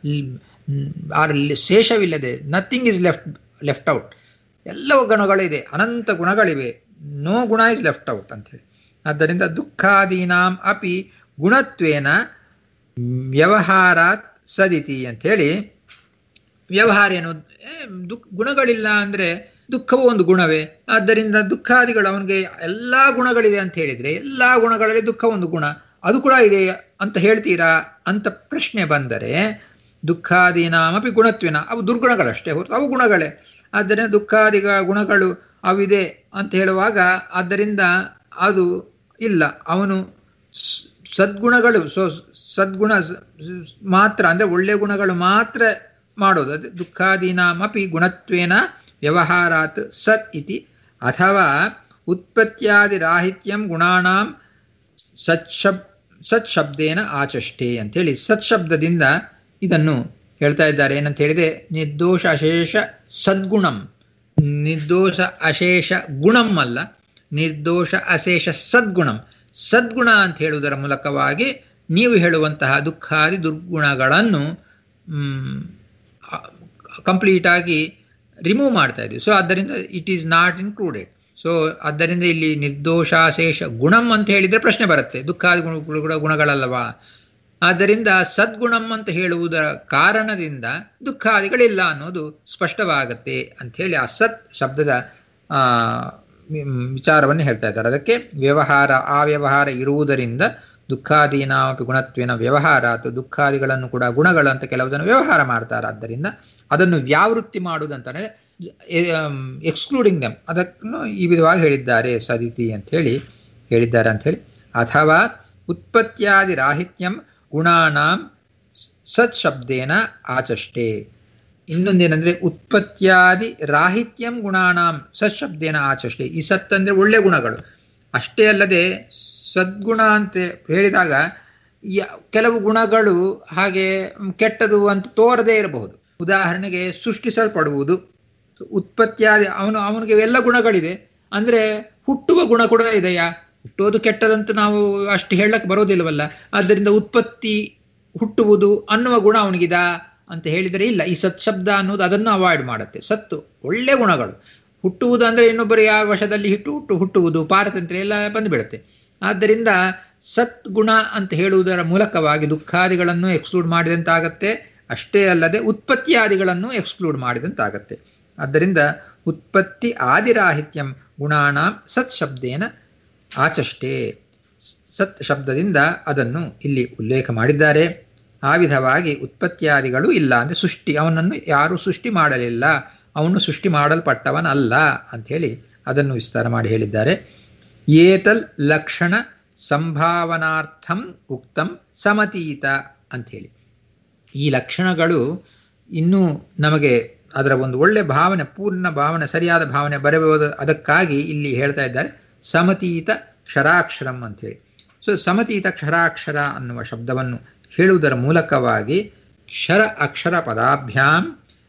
ಶೇಷವಿಲ್ಲದೆ, nothing is left left out. ಎಲ್ಲವೂ ಗುಣಗಳಿದೆ, ಅನಂತ ಗುಣಗಳಿವೆ. ನೋ ಗುಣ ಇಸ್ ಲೆಫ್ಟ್ ಔಟ್ ಅಂಥೇಳಿ. ಆದ್ದರಿಂದ ದುಃಖಾದೀನಾಂ ಅಪಿ ಗುಣತ್ವೇನ ವ್ಯವಹಾರಾತ್ ಸದಿತಿ ಅಂಥೇಳಿ. ವ್ಯವಹಾರ ಏನು? ದುಃಖ ಗುಣಗಳಿಲ್ಲ ಅಂದರೆ ದುಃಖವೂ ಒಂದು ಗುಣವೇ. ಆದ್ದರಿಂದ ದುಃಖಾದಿಗಳು ಅವನಿಗೆ ಎಲ್ಲ ಗುಣಗಳಿದೆ ಅಂತ ಹೇಳಿದರೆ ಎಲ್ಲ ಗುಣಗಳಲ್ಲಿ ದುಃಖ ಒಂದು ಗುಣ, ಅದು ಕೂಡ ಇದೆ ಅಂತ ಹೇಳ್ತೀರಾ ಅಂತ ಪ್ರಶ್ನೆ ಬಂದರೆ, ದುಃಖಾದೀನಾಮಪಿ ಗುಣತ್ವೇನ, ಅವು ದುರ್ಗುಣಗಳಷ್ಟೇ ಹೊರತು ಅವು ಗುಣಗಳೇ. ಆದ್ದರಿಂದ ದುಃಖಾದಿಗ ಗುಣಗಳು ಅವಿದೆ ಅಂತ ಹೇಳುವಾಗ ಆದ್ದರಿಂದ ಅದು ಇಲ್ಲ. ಅವನು ಸದ್ಗುಣಗಳು, ಸೊ ಸದ್ಗುಣ ಮಾತ್ರ ಅಂದರೆ ಒಳ್ಳೆಯ ಗುಣಗಳು ಮಾತ್ರ ಮಾಡೋದು. ಅದು ದುಃಖಾದೀನಾಮಪಿ ಗುಣತ್ವೇನ ವ್ಯವಹಾರಾತ್ ಸತ್ ಇತಿ. ಅಥವಾ ಉತ್ಪತ್ತ್ಯಾದಿ ರಾಹಿತ್ಯಂ ಗುಣಾನಾಂ ಸತ್ಶಬ್ ಸತ್ ಶಬ್ದೇನ ಆಚಷ್ಟೇ ಅಂಥೇಳಿ ಸತ್ ಶಬ್ದದಿಂದ ಇದನ್ನು ಹೇಳ್ತಾ ಇದ್ದಾರೆ. ಏನಂತ ಹೇಳಿದೆ? ನಿರ್ದೋಷ ಅಶೇಷ ಸದ್ಗುಣಂ. ನಿರ್ದೋಷ ಅಶೇಷ ಗುಣಂ ಅಲ್ಲ, ನಿರ್ದೋಷ ಅಶೇಷ ಸದ್ಗುಣಂ. ಸದ್ಗುಣ ಅಂತ ಹೇಳುವುದರ ಮೂಲಕವಾಗಿ ನೀವು ಹೇಳುವಂತಹ ದುಃಖಾದಿ ದುರ್ಗುಣಗಳನ್ನು ಕಂಪ್ಲೀಟಾಗಿ ರಿಮೂವ್ ಮಾಡ್ತಾ ಇದ್ದೀವಿ. ಸೊ ಆದ್ದರಿಂದ it is not included. So ಆದ್ದರಿಂದ ಇಲ್ಲಿ ನಿರ್ದೋಷಾಶೇಷ ಗುಣಂ ಅಂತ ಹೇಳಿದರೆ ಪ್ರಶ್ನೆ ಬರುತ್ತೆ, ದುಃಖಾದಿ ಗುಣ ಗುಣಗಳಲ್ಲವಾ? ಆದ್ದರಿಂದ ಸದ್ಗುಣಂ ಅಂತ ಹೇಳುವುದರ ಕಾರಣದಿಂದ ದುಃಖಾದಿಗಳಿಲ್ಲ ಅನ್ನೋದು ಸ್ಪಷ್ಟವಾಗತ್ತೆ ಅಂಥೇಳಿ ಆ ಸತ್ ಶಬ್ದದ ವಿಚಾರವನ್ನು ಹೇಳ್ತಾ ಇದ್ದಾರೆ. ಅದಕ್ಕೆ ವ್ಯವಹಾರ, ಆ ವ್ಯವಹಾರ ಇರುವುದರಿಂದ ದುಃಖಾದೀನಾಮಪಿ ಗುಣತ್ವೇನ ವ್ಯವಹಾರ, ಅಥವಾ ದುಃಖಾದಿಗಳನ್ನು ಕೂಡ ಗುಣಗಳಂತ ಕೆಲವು ಜನ ವ್ಯವಹಾರ ಮಾಡ್ತಾರೆ. ಆದ್ದರಿಂದ ಅದನ್ನು ವ್ಯಾವೃತ್ತಿ ಮಾಡುವುದಂತಾನೆ ಎಕ್ಸ್ಕ್ಲೂಡಿಂಗ್ ದೆಮ್, ಅದನ್ನು ಈ ವಿಧವಾಗಿ ಹೇಳಿದ್ದಾರೆ ಸದಿತಿ ಅಂಥೇಳಿ ಹೇಳಿದ್ದಾರೆ ಅಂಥೇಳಿ. ಅಥವಾ ಉತ್ಪತ್ತ್ಯಾದಿ ರಾಹಿತ್ಯಂ ಗುಣಾನಾಂ ಸತ್ ಶಬ್ದೇನ ಆಚಷ್ಟೇ. ಇನ್ನೊಂದೇನೆಂದರೆ ಉತ್ಪತ್ತ್ಯಾದಿ ರಾಹಿತ್ಯಂ ಗುಣಾನಾಂ ಸತ್ ಶಬ್ದೇನ ಆಚಷ್ಟೇ. ಈ ಸತ್ ಅಂದರೆ ಒಳ್ಳೆ ಗುಣಗಳು ಅಷ್ಟೇ ಅಲ್ಲದೆ ಸದ್ಗುಣ ಅಂತ ಹೇಳಿದಾಗ ಕೆಲವು ಗುಣಗಳು ಹಾಗೆ ಕೆಟ್ಟದು ಅಂತ ತೋರದೇ ಇರಬಹುದು. ಉದಾಹರಣೆಗೆ ಸೃಷ್ಟಿಸಲ್ಪಡುವುದು, ಉತ್ಪತ್ತಿಯಾದಿ ಅವನು ಅವನಿಗೆ ಎಲ್ಲ ಗುಣಗಳಿದೆ ಅಂದರೆ ಹುಟ್ಟುವ ಗುಣ ಕೂಡ ಇದೆಯಾ? ಹುಟ್ಟೋದು ಕೆಟ್ಟದಂತ ನಾವು ಅಷ್ಟು ಹೇಳಕ್ಕೆ ಬರೋದಿಲ್ಲವಲ್ಲ. ಆದ್ದರಿಂದ ಉತ್ಪತ್ತಿ ಹುಟ್ಟುವುದು ಅನ್ನುವ ಗುಣ ಅವನಿಗಿದಾ ಅಂತ ಹೇಳಿದರೆ ಇಲ್ಲ. ಈ ಸತ್ ಶಬ್ದ ಅನ್ನೋದು ಅದನ್ನು ಅವಾಯ್ಡ್ ಮಾಡುತ್ತೆ. ಸತ್ತು ಒಳ್ಳೆ ಗುಣಗಳು, ಹುಟ್ಟುವುದು ಅಂದರೆ ಇನ್ನೊಬ್ಬರು ಯಾವ ವಶದಲ್ಲಿ ಹಿಟ್ಟು ಹುಟ್ಟು ಹುಟ್ಟುವುದು ಪಾರತಂತ್ರ್ಯ ಎಲ್ಲ ಬಂದುಬಿಡುತ್ತೆ. ಆದ್ದರಿಂದ ಸದ್ಗುಣ ಅಂತ ಹೇಳುವುದರ ಮೂಲಕವಾಗಿ ದುಃಖಾದಿಗಳನ್ನು ಎಕ್ಸ್ಕ್ಲೂಡ್ ಮಾಡಿದಂತಾಗತ್ತೆ, ಅಷ್ಟೇ ಅಲ್ಲದೆ ಉತ್ಪತ್ತಿಯಾದಿಗಳನ್ನು ಎಕ್ಸ್ಕ್ಲೂಡ್ ಮಾಡಿದಂತಾಗತ್ತೆ. ಆದ್ದರಿಂದ ಉತ್ಪತ್ತಿ ಆದಿರಾಹಿತ್ಯಂ ಗುಣಾನಾಂ ಸತ್ ಶಬ್ದೇನ ಆಚಷ್ಟೇ, ಸತ್ ಶಬ್ದದಿಂದ ಅದನ್ನು ಇಲ್ಲಿ ಉಲ್ಲೇಖ ಮಾಡಿದ್ದಾರೆ. ಆ ವಿಧವಾಗಿ ಉತ್ಪತ್ತಿಯಾದಿಗಳು ಇಲ್ಲ ಅಂದರೆ ಸೃಷ್ಟಿ, ಅವನನ್ನು ಯಾರೂ ಸೃಷ್ಟಿ ಮಾಡಲಿಲ್ಲ, ಅವನು ಸೃಷ್ಟಿ ಮಾಡಲ್ಪಟ್ಟವನಲ್ಲ ಅಂಥೇಳಿ ಅದನ್ನು ವಿಸ್ತಾರ ಮಾಡಿ ಹೇಳಿದ್ದಾರೆ. ಏತಲ್ ಲಕ್ಷಣ ಸಂಭಾವನಾರ್ಥಂ ಉಕ್ತಂ ಸಮತೀತ ಅಂಥೇಳಿ. ಈ ಲಕ್ಷಣಗಳು ಇನ್ನೂ ನಮಗೆ ಅದರ ಒಂದು ಒಳ್ಳೆ ಭಾವನೆ, ಪೂರ್ಣ ಭಾವನೆ, ಸರಿಯಾದ ಭಾವನೆ ಬರಬಹುದು. ಅದಕ್ಕಾಗಿ ಇಲ್ಲಿ ಹೇಳ್ತಾ ಇದ್ದಾರೆ ಸಮತೀತ ಕ್ಷರಾಕ್ಷರಂ ಅಂಥೇಳಿ. ಸೊ ಸಮತೀತ ಕ್ಷರಾಕ್ಷರ ಅನ್ನುವ ಶಬ್ದವನ್ನು ಹೇಳುವುದರ ಮೂಲಕವಾಗಿ ಕ್ಷರ ಅಕ್ಷರ ಪದಾಭ್ಯಾಂ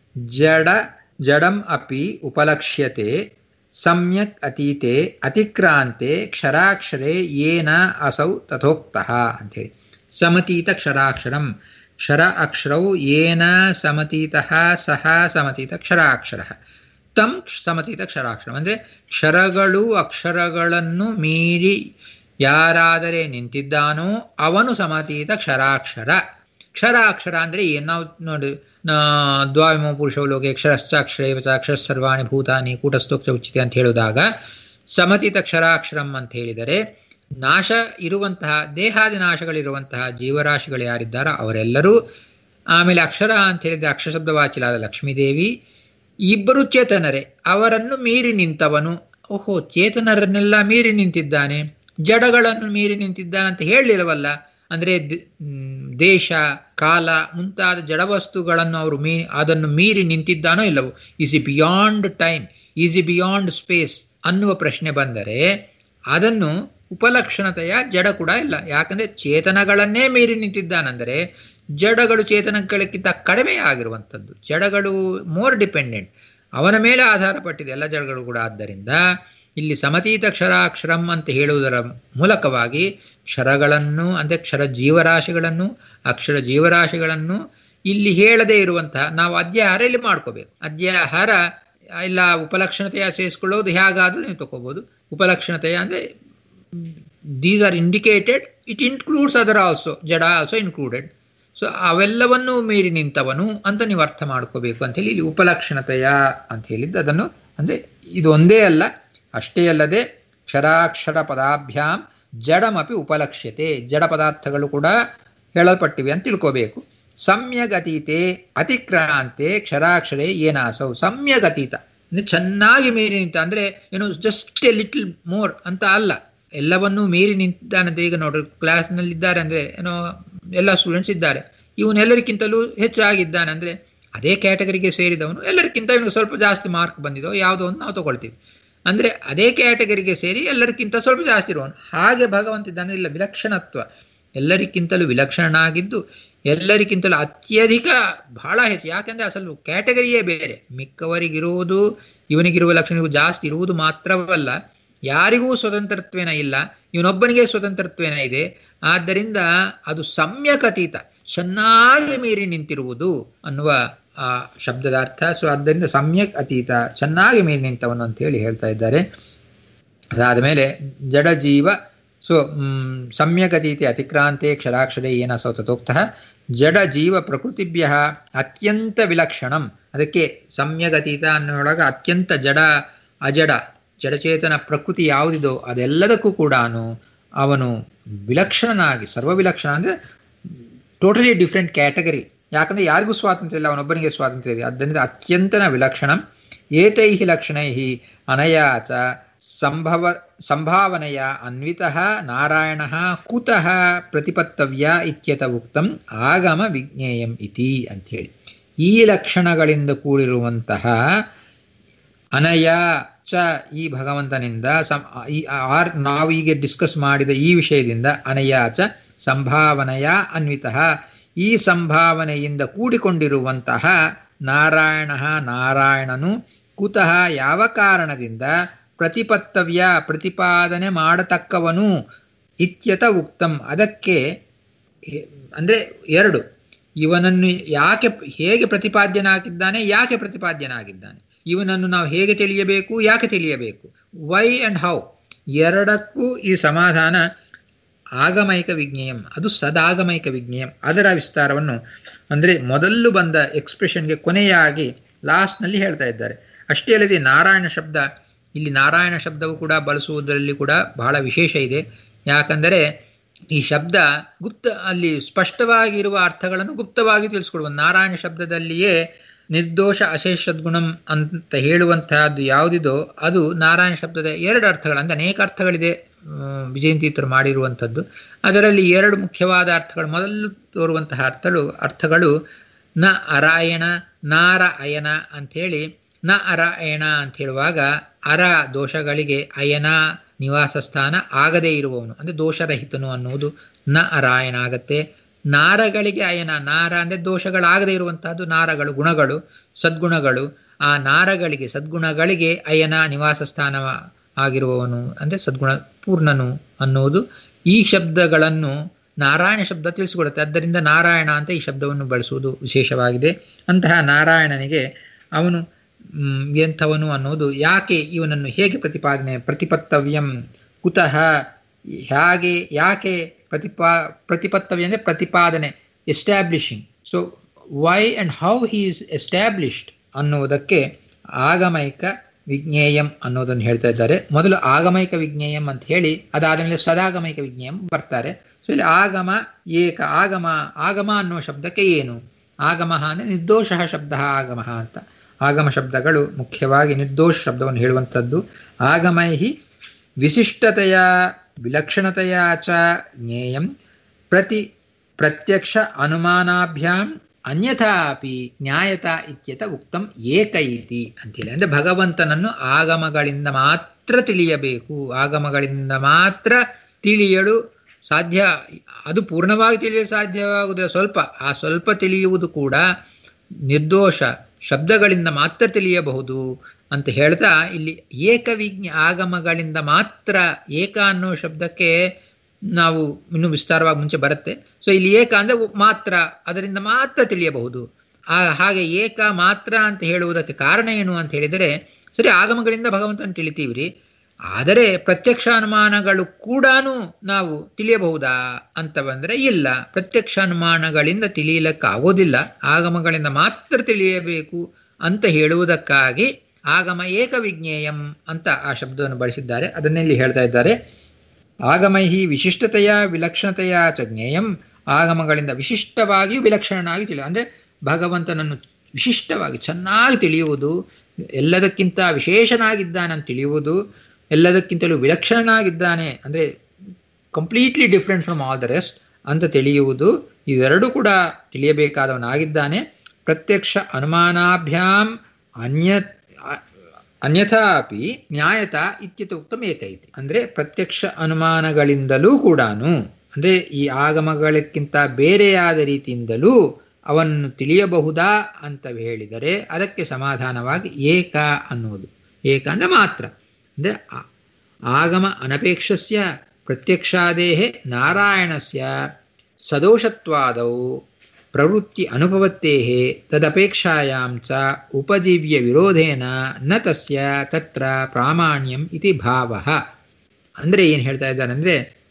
ಜಡ ಜಡಂ ಅಪಿ ಉಪಲಕ್ಷ್ಯತೆ ಸಮ್ಯಕ್ ಅತೀತೆ ಅತಿಕ್ರಾಂತೆ ಕ್ಷರಾಕ್ಷರೇ ಏನ ಅಸೌ ತಥೋಕ್ತಃ ಅಂಥೇಳಿ. ಸಮತೀತ ಕ್ಷರಾಕ್ಷರಂ, ಕ್ಷರ ಅಕ್ಷರವು ಏನ ಸಮತೀತಃ ಸಹ ಸಮತೀತ ಕ್ಷರಾಕ್ಷರ ತಂ ಸಮತೀತ ಕ್ಷರಾಕ್ಷರಂ. ಅಂದರೆ ಕ್ಷರಗಳು ಅಕ್ಷರಗಳನ್ನು ಮೀರಿ ಯಾರಾದರೆ ನಿಂತಿದ್ದಾನೋ ಅವನು ಸಮತೀತ ಕ್ಷರಾಕ್ಷರ. ಕ್ಷರಾಕ್ಷರ ಅಂದರೆ ಏನು? ನಾವು ನೋಡಿ, ದ್ವಾವಿಮೋ ಪುರುಷೋ ಲೋಕೆ ಕ್ಷರಶ್ಚಾಕ್ಷರೇವ ಚ ಅಕ್ಷರ ಸರ್ವಾಣಿ ಭೂತಾನಿ ಕೂಟಸ್ಥೋಕ್ಷ ಉಚಿತೆ ಅಂತ ಹೇಳುವಾಗ ಸಮತೀತ ಕ್ಷರಾಕ್ಷರಂ ಅಂತ ಹೇಳಿದರೆ ನಾಶ ಇರುವಂತಹ ದೇಹಾದಿ ನಾಶಗಳಿರುವಂತಹ ಜೀವರಾಶಿಗಳು ಯಾರಿದ್ದಾರೋ ಅವರೆಲ್ಲರೂ. ಆಮೇಲೆ ಅಕ್ಷರ ಅಂತ ಹೇಳಿದರೆ ಅಕ್ಷರ ಶಬ್ದವಾಚಿಲಾದ ಲಕ್ಷ್ಮೀದೇವಿ, ಇಬ್ಬರು ಚೇತನರೇ, ಅವರನ್ನು ಮೀರಿ ನಿಂತವನು. ಓಹೋ, ಚೇತನರನ್ನೆಲ್ಲ ಮೀರಿ ನಿಂತಿದ್ದಾನೆ, ಜಡಗಳನ್ನು ಮೀರಿ ನಿಂತಿದ್ದಾನೆ ಅಂತ ಹೇಳಲಿಲ್ಲವಲ್ಲ. ಅಂದರೆ ದೇಶ ಕಾಲ ಮುಂತಾದ ಜಡವಸ್ತುಗಳನ್ನು ಅವರು ಮೀ ಅದನ್ನು ಮೀರಿ ನಿಂತಿದ್ದಾನೋ ಇಲ್ಲವೋ. Is he beyond time, is he beyond space ಅನ್ನುವ ಪ್ರಶ್ನೆ ಬಂದರೆ ಅದನ್ನು ಉಪಲಕ್ಷಣತೆಯ ಜಡ ಕೂಡ ಇಲ್ಲ. ಯಾಕಂದರೆ ಚೇತನಗಳನ್ನೇ ಮೀರಿ ನಿಂತಿದ್ದಾನೆಂದರೆ ಜಡಗಳು ಚೇತನಗಳಕ್ಕಿಂತ ಕಡಿಮೆ ಆಗಿರುವಂಥದ್ದು. ಜಡಗಳು ಮೋರ್ ಡಿಪೆಂಡೆಂಟ್, ಅವನ ಮೇಲೆ ಆಧಾರಪಟ್ಟಿದೆ ಎಲ್ಲ ಜಡಗಳು ಕೂಡ. ಆದ್ದರಿಂದ ಇಲ್ಲಿ ಸಮತೀತ ಕ್ಷರಾಕ್ಷರಂ ಅಂತ ಹೇಳುವುದರ ಮೂಲಕವಾಗಿ ಕ್ಷರಗಳನ್ನು ಅಂದರೆ ಕ್ಷರ ಜೀವರಾಶಿಗಳನ್ನು ಅಕ್ಷರ ಜೀವರಾಶಿಗಳನ್ನು ಇಲ್ಲಿ ಹೇಳದೇ ಇರುವಂತಹ ನಾವು ಅಧ್ಯಾಹಾರ ಇಲ್ಲಿ ಮಾಡ್ಕೋಬೇಕು. ಅಧ್ಯಾಹಾರ ಇಲ್ಲ ಉಪಲಕ್ಷಣತೆಯ ಸೇರಿಸ್ಕೊಳ್ಳೋದು ಹೇಗಾದರೂ ನೀವು ತಗೋಬಹುದು. ಉಪಲಕ್ಷಣತೆಯ ಅಂದರೆ these are indicated, it includes other also, jada also included. So ಅವೆಲ್ಲವನ್ನೂ ಮೀರಿ ನಿಂತವನು ಅಂತ ನೀವು ಅರ್ಥ ಮಾಡ್ಕೋಬೇಕು ಅಂಥೇಳಿ ಇಲ್ಲಿ ಉಪಲಕ್ಷಣತೆಯ ಅಂತ ಹೇಳಿದ್ದು. ಅದನ್ನು ಅಂದರೆ ಇದು ಒಂದೇ ಅಲ್ಲ, ಅಷ್ಟೇ ಅಲ್ಲದೆ ಕ್ಷರಾಕ್ಷರ ಪದಾಭ್ಯಾಂ ಜಡಮಪಿ ಉಪಲಕ್ಷ್ಯತೆ, ಜಡ ಪದಾರ್ಥಗಳು ಕೂಡ ಹೇಳಲ್ಪಟ್ಟಿವೆ ಅಂತ ತಿಳ್ಕೋಬೇಕು. ಸಮ್ಯಗತೀತೆ ಅತಿಕ್ರಾಂತೆ ಕ್ಷರಾಕ್ಷರೇ ಏನಾಸೌ. ಸಮ್ಯಗತೀತ ಅಂದರೆ ಚೆನ್ನಾಗಿ ಮೀರಿ ನಿಂತ, ಅಂದರೆ ಏನು ಜಸ್ಟ್ ಎ ಲಿಟಲ್ ಮೋರ್ ಅಂತ ಅಲ್ಲ, ಎಲ್ಲವನ್ನೂ ಮೀರಿ ನಿಂತಿದ್ದಾನಂತೆ. ಈಗ ನೋಡ್ರಿ, ಕ್ಲಾಸ್ನಲ್ಲಿದ್ದಾರೆ ಅಂದರೆ ಏನೋ ಎಲ್ಲ ಸ್ಟೂಡೆಂಟ್ಸ್ ಇದ್ದಾರೆ, ಇವನೆಲ್ಲರಿಗಿಂತಲೂ ಹೆಚ್ಚಾಗಿದ್ದಾನೆ ಅಂದರೆ ಅದೇ ಕ್ಯಾಟಗರಿಗೆ ಸೇರಿದವನು, ಎಲ್ಲರಿಗಿಂತ ಇವನು ಸ್ವಲ್ಪ ಜಾಸ್ತಿ ಮಾರ್ಕ್ ಬಂದಿದೋ ಯಾವುದೋ ಒಂದು ನಾವು ತಗೊಳ್ತೀವಿ. ಅಂದರೆ ಅದೇ ಕ್ಯಾಟಗರಿಗೆ ಸೇರಿ ಎಲ್ಲರಿಗಿಂತ ಸ್ವಲ್ಪ ಜಾಸ್ತಿ ಇರುವವನು. ಹಾಗೆ ಭಗವಂತ ಇದ್ದಾನೆ. ಇಲ್ಲ, ವಿಲಕ್ಷಣತ್ವ, ಎಲ್ಲರಿಗಿಂತಲೂ ವಿಲಕ್ಷಣನಾಗಿದ್ದು ಎಲ್ಲರಿಗಿಂತಲೂ ಅತ್ಯಧಿಕ ಬಹಳ ಹೆಚ್ಚು. ಯಾಕೆಂದರೆ ಅಸಲು ಕ್ಯಾಟಗರಿಯೇ ಬೇರೆ. ಮಿಕ್ಕವರಿಗಿರುವುದು ಇವನಿಗಿರುವ ಲಕ್ಷಣಗೂ ಜಾಸ್ತಿ ಇರುವುದು ಮಾತ್ರವಲ್ಲ, ಯಾರಿಗೂ ಸ್ವತಂತ್ರತ್ವೇನ ಇಲ್ಲ, ಇವನೊಬ್ಬನಿಗೆ ಸ್ವತಂತ್ರತ್ವೇನ ಇದೆ. ಆದ್ದರಿಂದ ಅದು ಸಮ್ಯಕತೀತ, ಚೆನ್ನಾಗಿ ಮೀರಿ ನಿಂತಿರುವುದು ಅನ್ನುವ ಆ ಶಬ್ದದ ಅರ್ಥ. ಸೊ ಆದ್ದರಿಂದ ಸಮ್ಯಕ್ ಅತೀತ, ಚೆನ್ನಾಗಿ ಮೀರಿ ನಿಂತವನು ಅಂತ ಹೇಳಿ ಹೇಳ್ತಾ ಇದ್ದಾರೆ. ಅದಾದ ಮೇಲೆ ಜಡಜೀವ. ಸೊ ಸಮ್ಯಗತೀತಿ ಅತಿಕ್ರಾಂತೆ ಕ್ಷರಾಕ್ಷರೇ ಏನ ಸೌತತೋಕ್ತಃ ಜಡ ಜೀವ ಪ್ರಕೃತಿಭ್ಯ ಅತ್ಯಂತ ವಿಲಕ್ಷಣಂ. ಅದಕ್ಕೆ ಸಮ್ಯಗತೀತ ಅನ್ನೋಳಗ ಅತ್ಯಂತ ಜಡ ಅಜಡ ಜಡಚೇತನ ಪ್ರಕೃತಿ ಯಾವುದಿದೋ ಅದೆಲ್ಲದಕ್ಕೂ ಕೂಡ ಅವನು ವಿಲಕ್ಷಣನಾಗಿ, ಸರ್ವವಿಲಕ್ಷಣ ಅಂದರೆ ಟೋಟಲಿ ಡಿಫ್ರೆಂಟ್ ಕ್ಯಾಟಗರಿ. ಯಾಕಂದರೆ ಯಾರಿಗೂ ಸ್ವಾತಂತ್ರ್ಯ ಇಲ್ಲ, ಅವನೊಬ್ಬನಿಗೆ ಸ್ವಾತಂತ್ರ್ಯ ಇದೆ. ಆದ್ದರಿಂದ ಅತ್ಯಂತನ ವಿಲಕ್ಷಣ. ಏತೈ ಲಕ್ಷಣೈ ಅನಯಾಚ ಸಂಭವ ಸಂಭಾವನೆಯ ಅನ್ವಿತಃ ನಾರಾಯಣ ಕುತಃ ಪ್ರತಿಪತ್ತವ್ಯ ಇತ್ಯತ ಉಕ್ತಂ ಆಗಮ ವಿಜ್ಞೇಯಂ ಇತಿ ಅಂಥೇಳಿ. ಈ ಲಕ್ಷಣಗಳಿಂದ ಕೂಡಿರುವಂತಹ ಅನಯ ಚ ಈ ಭಗವಂತನಿಂದ ಸಂ ಈ ಆರ್ ನಾವು ಈಗ ಡಿಸ್ಕಸ್ ಮಾಡಿದ ಈ ವಿಷಯದಿಂದ ಅನಯ ಚ ಸಂಭಾವನೆಯ ಅನ್ವಿತಃ ಈ ಸಂಭಾವನೆಯಿಂದ ಕೂಡಿಕೊಂಡಿರುವಂತಹ ನಾರಾಯಣ ನಾರಾಯಣನು ಕುತಃ ಯಾವ ಕಾರಣದಿಂದ ಪ್ರತಿಪತ್ತವ್ಯ ಪ್ರತಿಪಾದನೆ ಮಾಡತಕ್ಕವನು ಇತ್ಯತ ಉಕ್ತಂ ಅದಕ್ಕೆ ಅಂದರೆ ಎರಡು, ಇವನನ್ನು ಯಾಕೆ ಹೇಗೆ ಪ್ರತಿಪಾದ್ಯನಾಗಿದ್ದಾನೆ, ಯಾಕೆ ಪ್ರತಿಪಾದ್ಯನಾಗಿದ್ದಾನೆ, ಇವನನ್ನು ನಾವು ಹೇಗೆ ತಿಳಿಯಬೇಕು, ಯಾಕೆ ತಿಳಿಯಬೇಕು, ವೈ ಆ್ಯಂಡ್ ಹೌ, ಎರಡಕ್ಕೂ ಈ ಸಮಾಧಾನ ಆಗಮೈಕ ವಿಜ್ಞೇಯಂ, ಅದು ಸದಾಗಮೈಕ ವಿಜ್ಞೇಯಂ. ಅದರ ವಿಸ್ತಾರವನ್ನು ಅಂದರೆ ಮೊದಲು ಬಂದ ಎಕ್ಸ್ಪ್ರೆಷನ್ಗೆ ಕೊನೆಯಾಗಿ ಲಾಸ್ಟ್ನಲ್ಲಿ ಹೇಳ್ತಾ ಇದ್ದಾರೆ. ಅಷ್ಟೇ ಅಲ್ಲದೆ ನಾರಾಯಣ ಶಬ್ದ, ಇಲ್ಲಿ ನಾರಾಯಣ ಶಬ್ದವು ಕೂಡ ಬಳಸುವುದರಲ್ಲಿ ಕೂಡ ಬಹಳ ವಿಶೇಷ ಇದೆ. ಯಾಕಂದರೆ ಈ ಶಬ್ದ ಗುಪ್ತ, ಅಲ್ಲಿ ಸ್ಪಷ್ಟವಾಗಿರುವ ಅರ್ಥಗಳನ್ನು ಗುಪ್ತವಾಗಿ ತಿಳಿಸ್ಕೊಡುವ. ನಾರಾಯಣ ಶಬ್ದದಲ್ಲಿಯೇ ನಿರ್ದೋಷ ಅಶೇಷದ್ಗುಣಂ ಅಂತ ಹೇಳುವಂತಹದ್ದು ಯಾವುದಿದೋ ಅದು ನಾರಾಯಣ ಶಬ್ದದ ಎರಡು ಅರ್ಥಗಳು, ಅಂದರೆ ಅನೇಕ ಅರ್ಥಗಳಿದೆ ವಿಜಯಂತೀತರು ಮಾಡಿರುವಂಥದ್ದು. ಅದರಲ್ಲಿ ಎರಡು ಮುಖ್ಯವಾದ ಅರ್ಥಗಳು, ಮೊದಲು ತೋರುವಂತಹ ಅರ್ಥಗಳು ಅರ್ಥಗಳು ನ ಅರಾಯಣ ನಾರ ಅಯನ ಅಂಥೇಳಿ. ನ ಅರಾಯಣ ಅಂತ ಹೇಳುವಾಗ ಅರ ದೋಷಗಳಿಗೆ, ಅಯನ ನಿವಾಸ ಸ್ಥಾನ ಆಗದೇ ಇರುವವನು ಅಂದರೆ ದೋಷರಹಿತನು ಅನ್ನುವುದು ನ ಅರಾಯಣ ಆಗತ್ತೆ. ನಾರಗಳಿಗೆ ಅಯನ, ನಾರ ಅಂದರೆ ದೋಷಗಳಾಗದೇ ಇರುವಂತಹದ್ದು, ನಾರಗಳು ಗುಣಗಳು ಸದ್ಗುಣಗಳು, ಆ ನಾರಗಳಿಗೆ ಸದ್ಗುಣಗಳಿಗೆ ಅಯನ ನಿವಾಸ ಸ್ಥಾನ ಆಗಿರುವವನು ಅಂದರೆ ಸದ್ಗುಣ ಪೂರ್ಣನು ಅನ್ನುವುದು ಈ ಶಬ್ದಗಳನ್ನು ನಾರಾಯಣ ಶಬ್ದ ತಿಳಿಸಿಕೊಡುತ್ತೆ. ಆದ್ದರಿಂದ ನಾರಾಯಣ ಅಂತ ಈ ಶಬ್ದವನ್ನು ಬಳಸುವುದು ವಿಶೇಷವಾಗಿದೆ. ಅಂತಹ ನಾರಾಯಣನಿಗೆ ಅವನು ಎಂಥವನು ಅನ್ನೋದು, ಯಾಕೆ ಇವನನ್ನು ಹೇಗೆ ಪ್ರತಿಪಾದನೆ, ಪ್ರತಿಪತ್ತವ್ಯಂ ಕುತಃ ಹೇಗೆ ಯಾಕೆ ಪ್ರತಿಪಾ ಪ್ರತಿಪತ್ತವ್ಯ ಅಂದರೆ ಪ್ರತಿಪಾದನೆ, establishing. So why and how he is established ಅನ್ನುವುದಕ್ಕೆ ಆಗಮೈಕ ವಿಜ್ಞೇಯಂ ಅನ್ನೋದನ್ನು ಹೇಳ್ತಾ ಇದ್ದಾರೆ. ಮೊದಲು ಆಗಮೈಕ ವಿಜ್ಞೇಯಂ ಅಂತ ಹೇಳಿ ಅದಾದಮೇಲೆ ಸದಾಗಮೈಕ ವಿಜ್ಞೇಯಂ ಬರ್ತಾರೆ. ಸೊ ಇಲ್ಲಿ ಆಗಮ ಏಕ, ಆಗಮ ಆಗಮ ಅನ್ನೋ ಶಬ್ದಕ್ಕೆ ಏನು, ಆಗಮ ಅಂದರೆ ನಿರ್ದೋಷ ಶಬ್ದ ಆಗಮ ಅಂತ. ಆಗಮ ಶಬ್ದಗಳು ಮುಖ್ಯವಾಗಿ ನಿರ್ದೋಷ ಶಬ್ದವನ್ನು ಹೇಳುವಂಥದ್ದು. ಆಗಮೈಹಿ ವಿಶಿಷ್ಟತೆಯ ವಿಲಕ್ಷಣತೆಯ ಚ ಜ್ಞೇಯಂ ಪ್ರತಿ ಪ್ರತ್ಯಕ್ಷ ಅನುಮಾನಾಭ್ಯಾಂ ಅನ್ಯಥಾ ಅಪಿ ನ್ಯಾಯತ ಇತ್ಯತ ಉಕ್ತಂ ಏಕ ಇತಿ ಅಂತೇಳಿ. ಅಂದರೆ ಭಗವಂತನನ್ನು ಆಗಮಗಳಿಂದ ಮಾತ್ರ ತಿಳಿಯಬೇಕು, ಆಗಮಗಳಿಂದ ಮಾತ್ರ ತಿಳಿಯಲು ಸಾಧ್ಯ. ಅದು ಪೂರ್ಣವಾಗಿ ತಿಳಿಯಲು ಸಾಧ್ಯವಾಗುವುದಿಲ್ಲ, ಸ್ವಲ್ಪ, ಆ ಸ್ವಲ್ಪ ತಿಳಿಯುವುದು ಕೂಡ ನಿರ್ದೋಷ ಶಬ್ದಗಳಿಂದ ಮಾತ್ರ ತಿಳಿಯಬಹುದು ಅಂತ ಹೇಳ್ತಾ ಇಲ್ಲಿ ಏಕವಿಜ್ಞ ಆಗಮಗಳಿಂದ ಮಾತ್ರ, ಏಕ ಅನ್ನೋ ಶಬ್ದಕ್ಕೆ ನಾವು ಇನ್ನೂ ವಿಸ್ತಾರವಾಗಿ ಮುಂಚೆ ಬರುತ್ತೆ. ಸೊ ಇಲ್ಲಿ ಏಕ ಅಂದರೆ ಮಾತ್ರ, ಅದರಿಂದ ಮಾತ್ರ ತಿಳಿಯಬಹುದು. ಆ ಹಾಗೆ ಏಕ ಮಾತ್ರ ಅಂತ ಹೇಳುವುದಕ್ಕೆ ಕಾರಣ ಏನು ಅಂತ ಹೇಳಿದರೆ, ಸರಿ ಆಗಮಗಳಿಂದ ಭಗವಂತನ ತಿಳಿತೀವಿ ರೀ, ಆದರೆ ಪ್ರತ್ಯಕ್ಷ ಅನುಮಾನಗಳು ಕೂಡ ನಾವು ತಿಳಿಯಬಹುದಾ ಅಂತ ಬಂದರೆ ಇಲ್ಲ, ಪ್ರತ್ಯಕ್ಷ ಅನುಮಾನಗಳಿಂದ ತಿಳಿಯಲಿಕ್ಕಾಗೋದಿಲ್ಲ, ಆಗಮಗಳಿಂದ ಮಾತ್ರ ತಿಳಿಯಬೇಕು ಅಂತ ಹೇಳುವುದಕ್ಕಾಗಿ ಆಗಮ ಏಕ ವಿಜ್ಞೇಯಂ ಅಂತ ಆ ಶಬ್ದವನ್ನು ಬಳಸಿದ್ದಾರೆ. ಅದನ್ನೇ ಇಲ್ಲಿ ಹೇಳ್ತಾ ಇದ್ದಾರೆ. ಆಗಮೈಹಿ ವಿಶಿಷ್ಟತೆಯ ವಿಲಕ್ಷಣತೆಯ ಚ ಜ್ಞೇಯಂ, ಆಗಮಗಳಿಂದ ವಿಶಿಷ್ಟವಾಗಿಯೂ ವಿಲಕ್ಷಣನಾಗಿ ತಿಳಿಯ, ಅಂದರೆ ಭಗವಂತನನ್ನು ವಿಶಿಷ್ಟವಾಗಿ ಚೆನ್ನಾಗಿ ತಿಳಿಯುವುದು, ಎಲ್ಲದಕ್ಕಿಂತ ವಿಶೇಷನಾಗಿದ್ದಾನೆ ಅಂತ ತಿಳಿಯುವುದು, ಎಲ್ಲದಕ್ಕಿಂತಲೂ ವಿಲಕ್ಷಣನಾಗಿದ್ದಾನೆ ಅಂದರೆ completely different from all the rest ಅಂತ ತಿಳಿಯುವುದು, ಇದೆರಡೂ ಕೂಡ ತಿಳಿಯಬೇಕಾದವನಾಗಿದ್ದಾನೆ. ಪ್ರತ್ಯಕ್ಷ ಅನುಮಾನಾಭ್ಯಾಂ ಅನ್ಯ ಅನ್ಯಥಾ ಅಪಿ ನ್ಯಾಯತ ಇತ್ಯತ ಉಕ್ತಂ ಏಕ ಇತಿ. ಅಂದರೆ ಪ್ರತ್ಯಕ್ಷ ಅನುಮಾನಗಳಿಂದಲೂ ಕೂಡ, ಅಂದರೆ ಈ ಆಗಮಗಳಕ್ಕಿಂತ ಬೇರೆಯಾದ ರೀತಿಯಿಂದಲೂ ಅವನ್ನು ತಿಳಿಯಬಹುದಾ ಅಂತ ಹೇಳಿದರೆ ಅದಕ್ಕೆ ಸಮಾಧಾನವಾಗಿ ಏಕ ಅನ್ನುವುದು. ಏಕ ಅಂದರೆ ಮಾತ್ರ, ಅಂದರೆ ಆಗಮ ಅನಪೇಕ್ಷಸ್ಯ ಪ್ರತ್ಯಕ್ಷಾದೇಹ ನಾರಾಯಣಸ್ಯ ಸದೋಷತ್ವಾದೌ ಪ್ರವೃತ್ತಿ ಅನುಪವತ್ತೇಹ ತದಪೇಕ್ಷಾಯಾಂ ಚ ಉಪಜೀವ್ಯ ವಿರೋಧೇನ ನ ತಸ್ಯ ತತ್ರ ಪ್ರಾಮಾಣ್ಯಂ ಇತಿ ಭಾವಃ. ಅಂದರೆ ಏನು ಹೇಳ್ತಾ ಇದ್ದಾರೆ ಅಂದರೆ,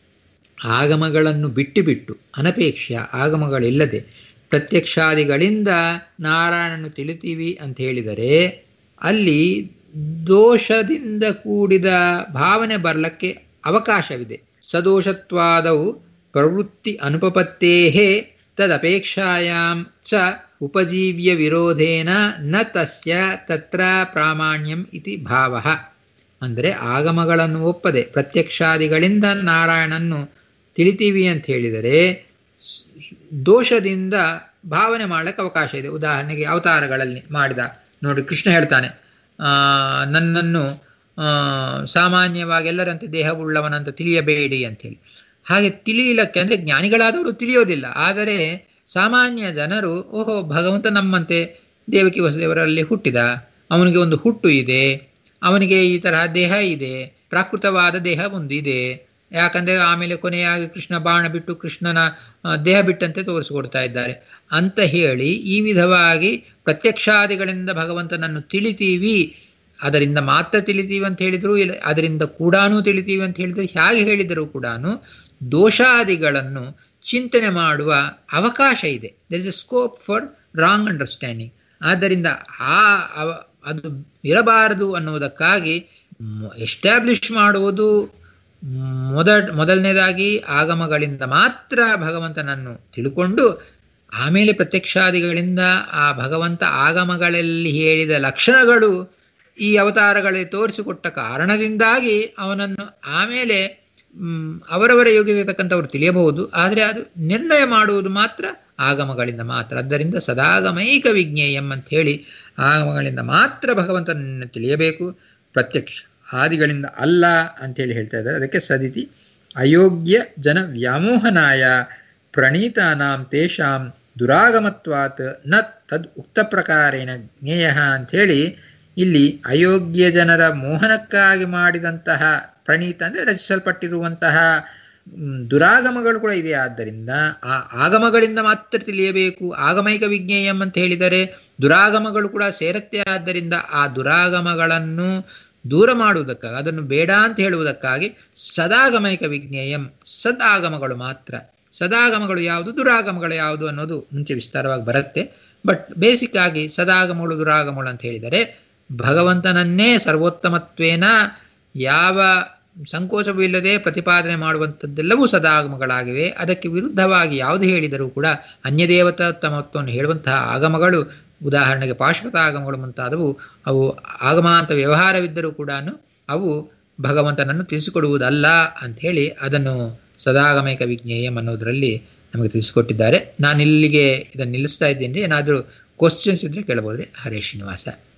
ಆಗಮಗಳನ್ನು ಬಿಟ್ಟು ಬಿಟ್ಟು ಅನಪೇಕ್ಷ ಆಗಮಗಳಿಲ್ಲದೆ ಪ್ರತ್ಯಕ್ಷಾದಿಗಳಿಂದ ನಾರಾಯಣನು ತಿಳಿತೀವಿ ಅಂತ ಹೇಳಿದರೆ ಅಲ್ಲಿ ದೋಷದಿಂದ ಕೂಡಿದ ಭಾವನೆ ಬರಲಿಕ್ಕೆ ಅವಕಾಶವಿದೆ. ಸದೋಷತ್ವಾದವು ಪ್ರವೃತ್ತಿ ಅನುಪಪತ್ತೇಹೇ ತದಪೇಕ್ಷಾಯಾಂ ಚ ಉಪಜೀವ್ಯ ವಿರೋಧೇನ ನ ತಸ್ಯ ತತ್ರ ಪ್ರಾಮಾಣ್ಯಂ ಇತಿ ಭಾವಃ. ಅಂದರೆ ಆಗಮಗಳನ್ನು ಒಪ್ಪದೆ ಪ್ರತ್ಯಕ್ಷಾದಿಗಳಿಂದ ನಾರಾಯಣನ್ನು ತಿಳಿತೀವಿ ಅಂತ ಹೇಳಿದರೆ ದೋಷದಿಂದ ಭಾವನೆ ಮಾಡಲಿಕ್ಕೆ ಅವಕಾಶ ಇದೆ. ಉದಾಹರಣೆಗೆ ಅವತಾರಗಳಲ್ಲಿ ಮಾಡಿದ ನೋಡಿ, ಕೃಷ್ಣ ಹೇಳ್ತಾನೆ, ನನ್ನನ್ನು ಸಾಮಾನ್ಯವಾಗಿ ಎಲ್ಲರಂತೆ ದೇಹವುಳ್ಳವನಂತ ತಿಳಿಯಬೇಡಿ ಅಂಥೇಳಿ. ಹಾಗೆ ತಿಳಿಯಲಿಕ್ಕೆ ಅಂದರೆ ಜ್ಞಾನಿಗಳಾದವರು ತಿಳಿಯೋದಿಲ್ಲ. ಆದರೆ ಸಾಮಾನ್ಯ ಜನರು ಓಹೋ ಭಗವಂತ ನಮ್ಮಂತೆ ದೇವಕಿ ವಸುದೇವರಲ್ಲಿ ಹುಟ್ಟಿದ, ಅವನಿಗೆ ಒಂದು ಹುಟ್ಟು ಇದೆ, ಅವನಿಗೆ ಈ ತರಹ ದೇಹ ಇದೆ, ಪ್ರಾಕೃತವಾದ ದೇಹ ಒಂದಿದೆ. ಯಾಕಂದರೆ ಆಮೇಲೆ ಕೊನೆಯಾಗಿ ಕೃಷ್ಣ ಬಾಣ ಬಿಟ್ಟು ಕೃಷ್ಣನ ದೇಹ ಬಿಟ್ಟಂತೆ ತೋರಿಸಿಕೊಡ್ತಾ ಇದ್ದಾರೆ ಅಂತ ಹೇಳಿ ಈ ವಿಧವಾಗಿ ಪ್ರತ್ಯಕ್ಷಾದಿಗಳಿಂದ ಭಗವಂತನನ್ನು ತಿಳಿತೀವಿ, ಅದರಿಂದ ಮಾತ್ರ ತಿಳಿತೀವಿ ಅಂತ ಹೇಳಿದರು, ಇಲ್ಲ ಅದರಿಂದ ಕೂಡ ತಿಳಿತೀವಿ ಅಂತ ಹೇಳಿದರು. ಹೇಗೆ ಹೇಳಿದರೂ ಕೂಡ ದೋಷಾದಿಗಳನ್ನು ಚಿಂತನೆ ಮಾಡುವ ಅವಕಾಶ ಇದೆ. There is a scope for wrong understanding. ಆದ್ದರಿಂದ ಆ ಅದು ಇರಬಾರದು ಅನ್ನುವುದಕ್ಕಾಗಿ ಎಸ್ಟಾಬ್ಲಿಷ್ ಮಾಡುವುದು ಮೊದ ಮೊದಲನೇದಾಗಿ ಆಗಮಗಳಿಂದ ಮಾತ್ರ ಭಗವಂತನನ್ನು ತಿಳ್ಕೊಂಡು ಆಮೇಲೆ ಪ್ರತ್ಯಕ್ಷಾದಿಗಳಿಂದ ಆ ಭಗವಂತ ಆಗಮಗಳಲ್ಲಿ ಹೇಳಿದ ಲಕ್ಷಣಗಳು ಈ ಅವತಾರಗಳಲ್ಲಿ ತೋರಿಸಿಕೊಟ್ಟ ಕಾರಣದಿಂದಾಗಿ ಅವನನ್ನು ಆಮೇಲೆ ಅವರವರ ಯೋಗ್ಯತೆ ತಕ್ಕಂಥವ್ರು ತಿಳಿಯಬಹುದು. ಆದರೆ ಅದು ನಿರ್ಣಯ ಮಾಡುವುದು ಮಾತ್ರ ಆಗಮಗಳಿಂದ ಮಾತ್ರ. ಆದ್ದರಿಂದ ಸದಾಗಮೈಕ ವಿಜ್ಞೇಯಂ ಅಂತ ಹೇಳಿ ಆಗಮಗಳಿಂದ ಮಾತ್ರ ಭಗವಂತನನ್ನು ತಿಳಿಯಬೇಕು, ಪ್ರತ್ಯಕ್ಷ ಆದಿಗಳಿಂದ ಅಲ್ಲ ಅಂತೇಳಿ ಹೇಳ್ತಾ ಇದ್ದಾರೆ. ಅದಕ್ಕೆ ಸದಿತಿ ಅಯೋಗ್ಯ ಜನ ವ್ಯಾಮೋಹನಾಯ ಪ್ರಣೀತಾನಾಂ ತೇಷಾಂ ದುರಾಗಮತ್ವಾತ್ ನ ತದ್ ಉಕ್ತ ಪ್ರಕಾರೇಣ ಜ್ಞೇಯ ಅಂಥೇಳಿ ಇಲ್ಲಿ ಅಯೋಗ್ಯ ಜನರ ಮೋಹನಕ್ಕಾಗಿ ಮಾಡಿದಂತಹ ಪ್ರಣೀತ ಅಂದರೆ ರಚಿಸಲ್ಪಟ್ಟಿರುವಂತಹ ದುರಾಗಮಗಳು ಕೂಡ ಇದೆ. ಆದ್ದರಿಂದ ಆ ಆಗಮಗಳಿಂದ ಮಾತ್ರ ತಿಳಿಯಬೇಕು. ಆಗಮೈಕ ವಿಜ್ಞೇಯಂ ಅಂತ ಹೇಳಿದರೆ ದುರಾಗಮಗಳು ಕೂಡ ಸೇರತ್ತೆ. ಆದ್ದರಿಂದ ಆ ದುರಾಗಮಗಳನ್ನು ದೂರ ಮಾಡುವುದಕ್ಕಾಗಿ, ಅದನ್ನು ಬೇಡ ಅಂತ ಹೇಳುವುದಕ್ಕಾಗಿ ಸದಾಗಮೈಕ ವಿಜ್ಞೇಯಂ, ಸದಾಗಮಗಳು ಮಾತ್ರ. ಸದಾಗಮಗಳು ಯಾವುದು, ದುರಾಗಮಗಳು ಯಾವುದು ಅನ್ನೋದು ಮುಂಚೆ ವಿಸ್ತಾರವಾಗಿ ಬರುತ್ತೆ. ಬಟ್ ಬೇಸಿಕ್ ಆಗಿ ಸದಾಗಮಗಳು ದುರಾಗಮಗಳು ಅಂತ ಹೇಳಿದರೆ ಭಗವಂತನನ್ನೇ ಸರ್ವೋತ್ತಮತ್ವೇನ ಯಾವ ಸಂಕೋಚವೂ ಇಲ್ಲದೆ ಪ್ರತಿಪಾದನೆ ಮಾಡುವಂಥದ್ದೆಲ್ಲವೂ ಸದಾಗಮಗಳಾಗಿವೆ. ಅದಕ್ಕೆ ವಿರುದ್ಧವಾಗಿ ಯಾವುದು ಹೇಳಿದರೂ ಕೂಡ ಅನ್ಯದೇವತೋತ್ತಮತ್ವವನ್ನು ಹೇಳುವಂತಹ ಆಗಮಗಳು, ಉದಾಹರಣೆಗೆ ಪಾಶ್ವತ ಆಗಮಗಳು ಮುಂತಾದವು, ಅವು ಆಗಮಾಂತ ವ್ಯವಹಾರವಿದ್ದರೂ ಕೂಡ ಅವು ಭಗವಂತನನ್ನು ತಿಳಿಸಿಕೊಡುವುದಲ್ಲ ಅಂಥೇಳಿ ಅದನ್ನು ಸದಾಗಮೈಕ ವಿಜ್ಞೇಯಂ ಅನ್ನೋದರಲ್ಲಿ ನಮಗೆ ತಿಳಿಸಿಕೊಟ್ಟಿದ್ದಾರೆ. ನಾನು ಇಲ್ಲಿಗೆ ಇದನ್ನು ನಿಲ್ಲಿಸ್ತಾ ಇದ್ದೀನಿ. ಏನಾದರೂ ಕ್ವಶನ್ಸ್ ಇದ್ದರೆ ಕೇಳಬಹುದ್ರಿ. ಹರೇ ಶ್ರೀನಿವಾಸ.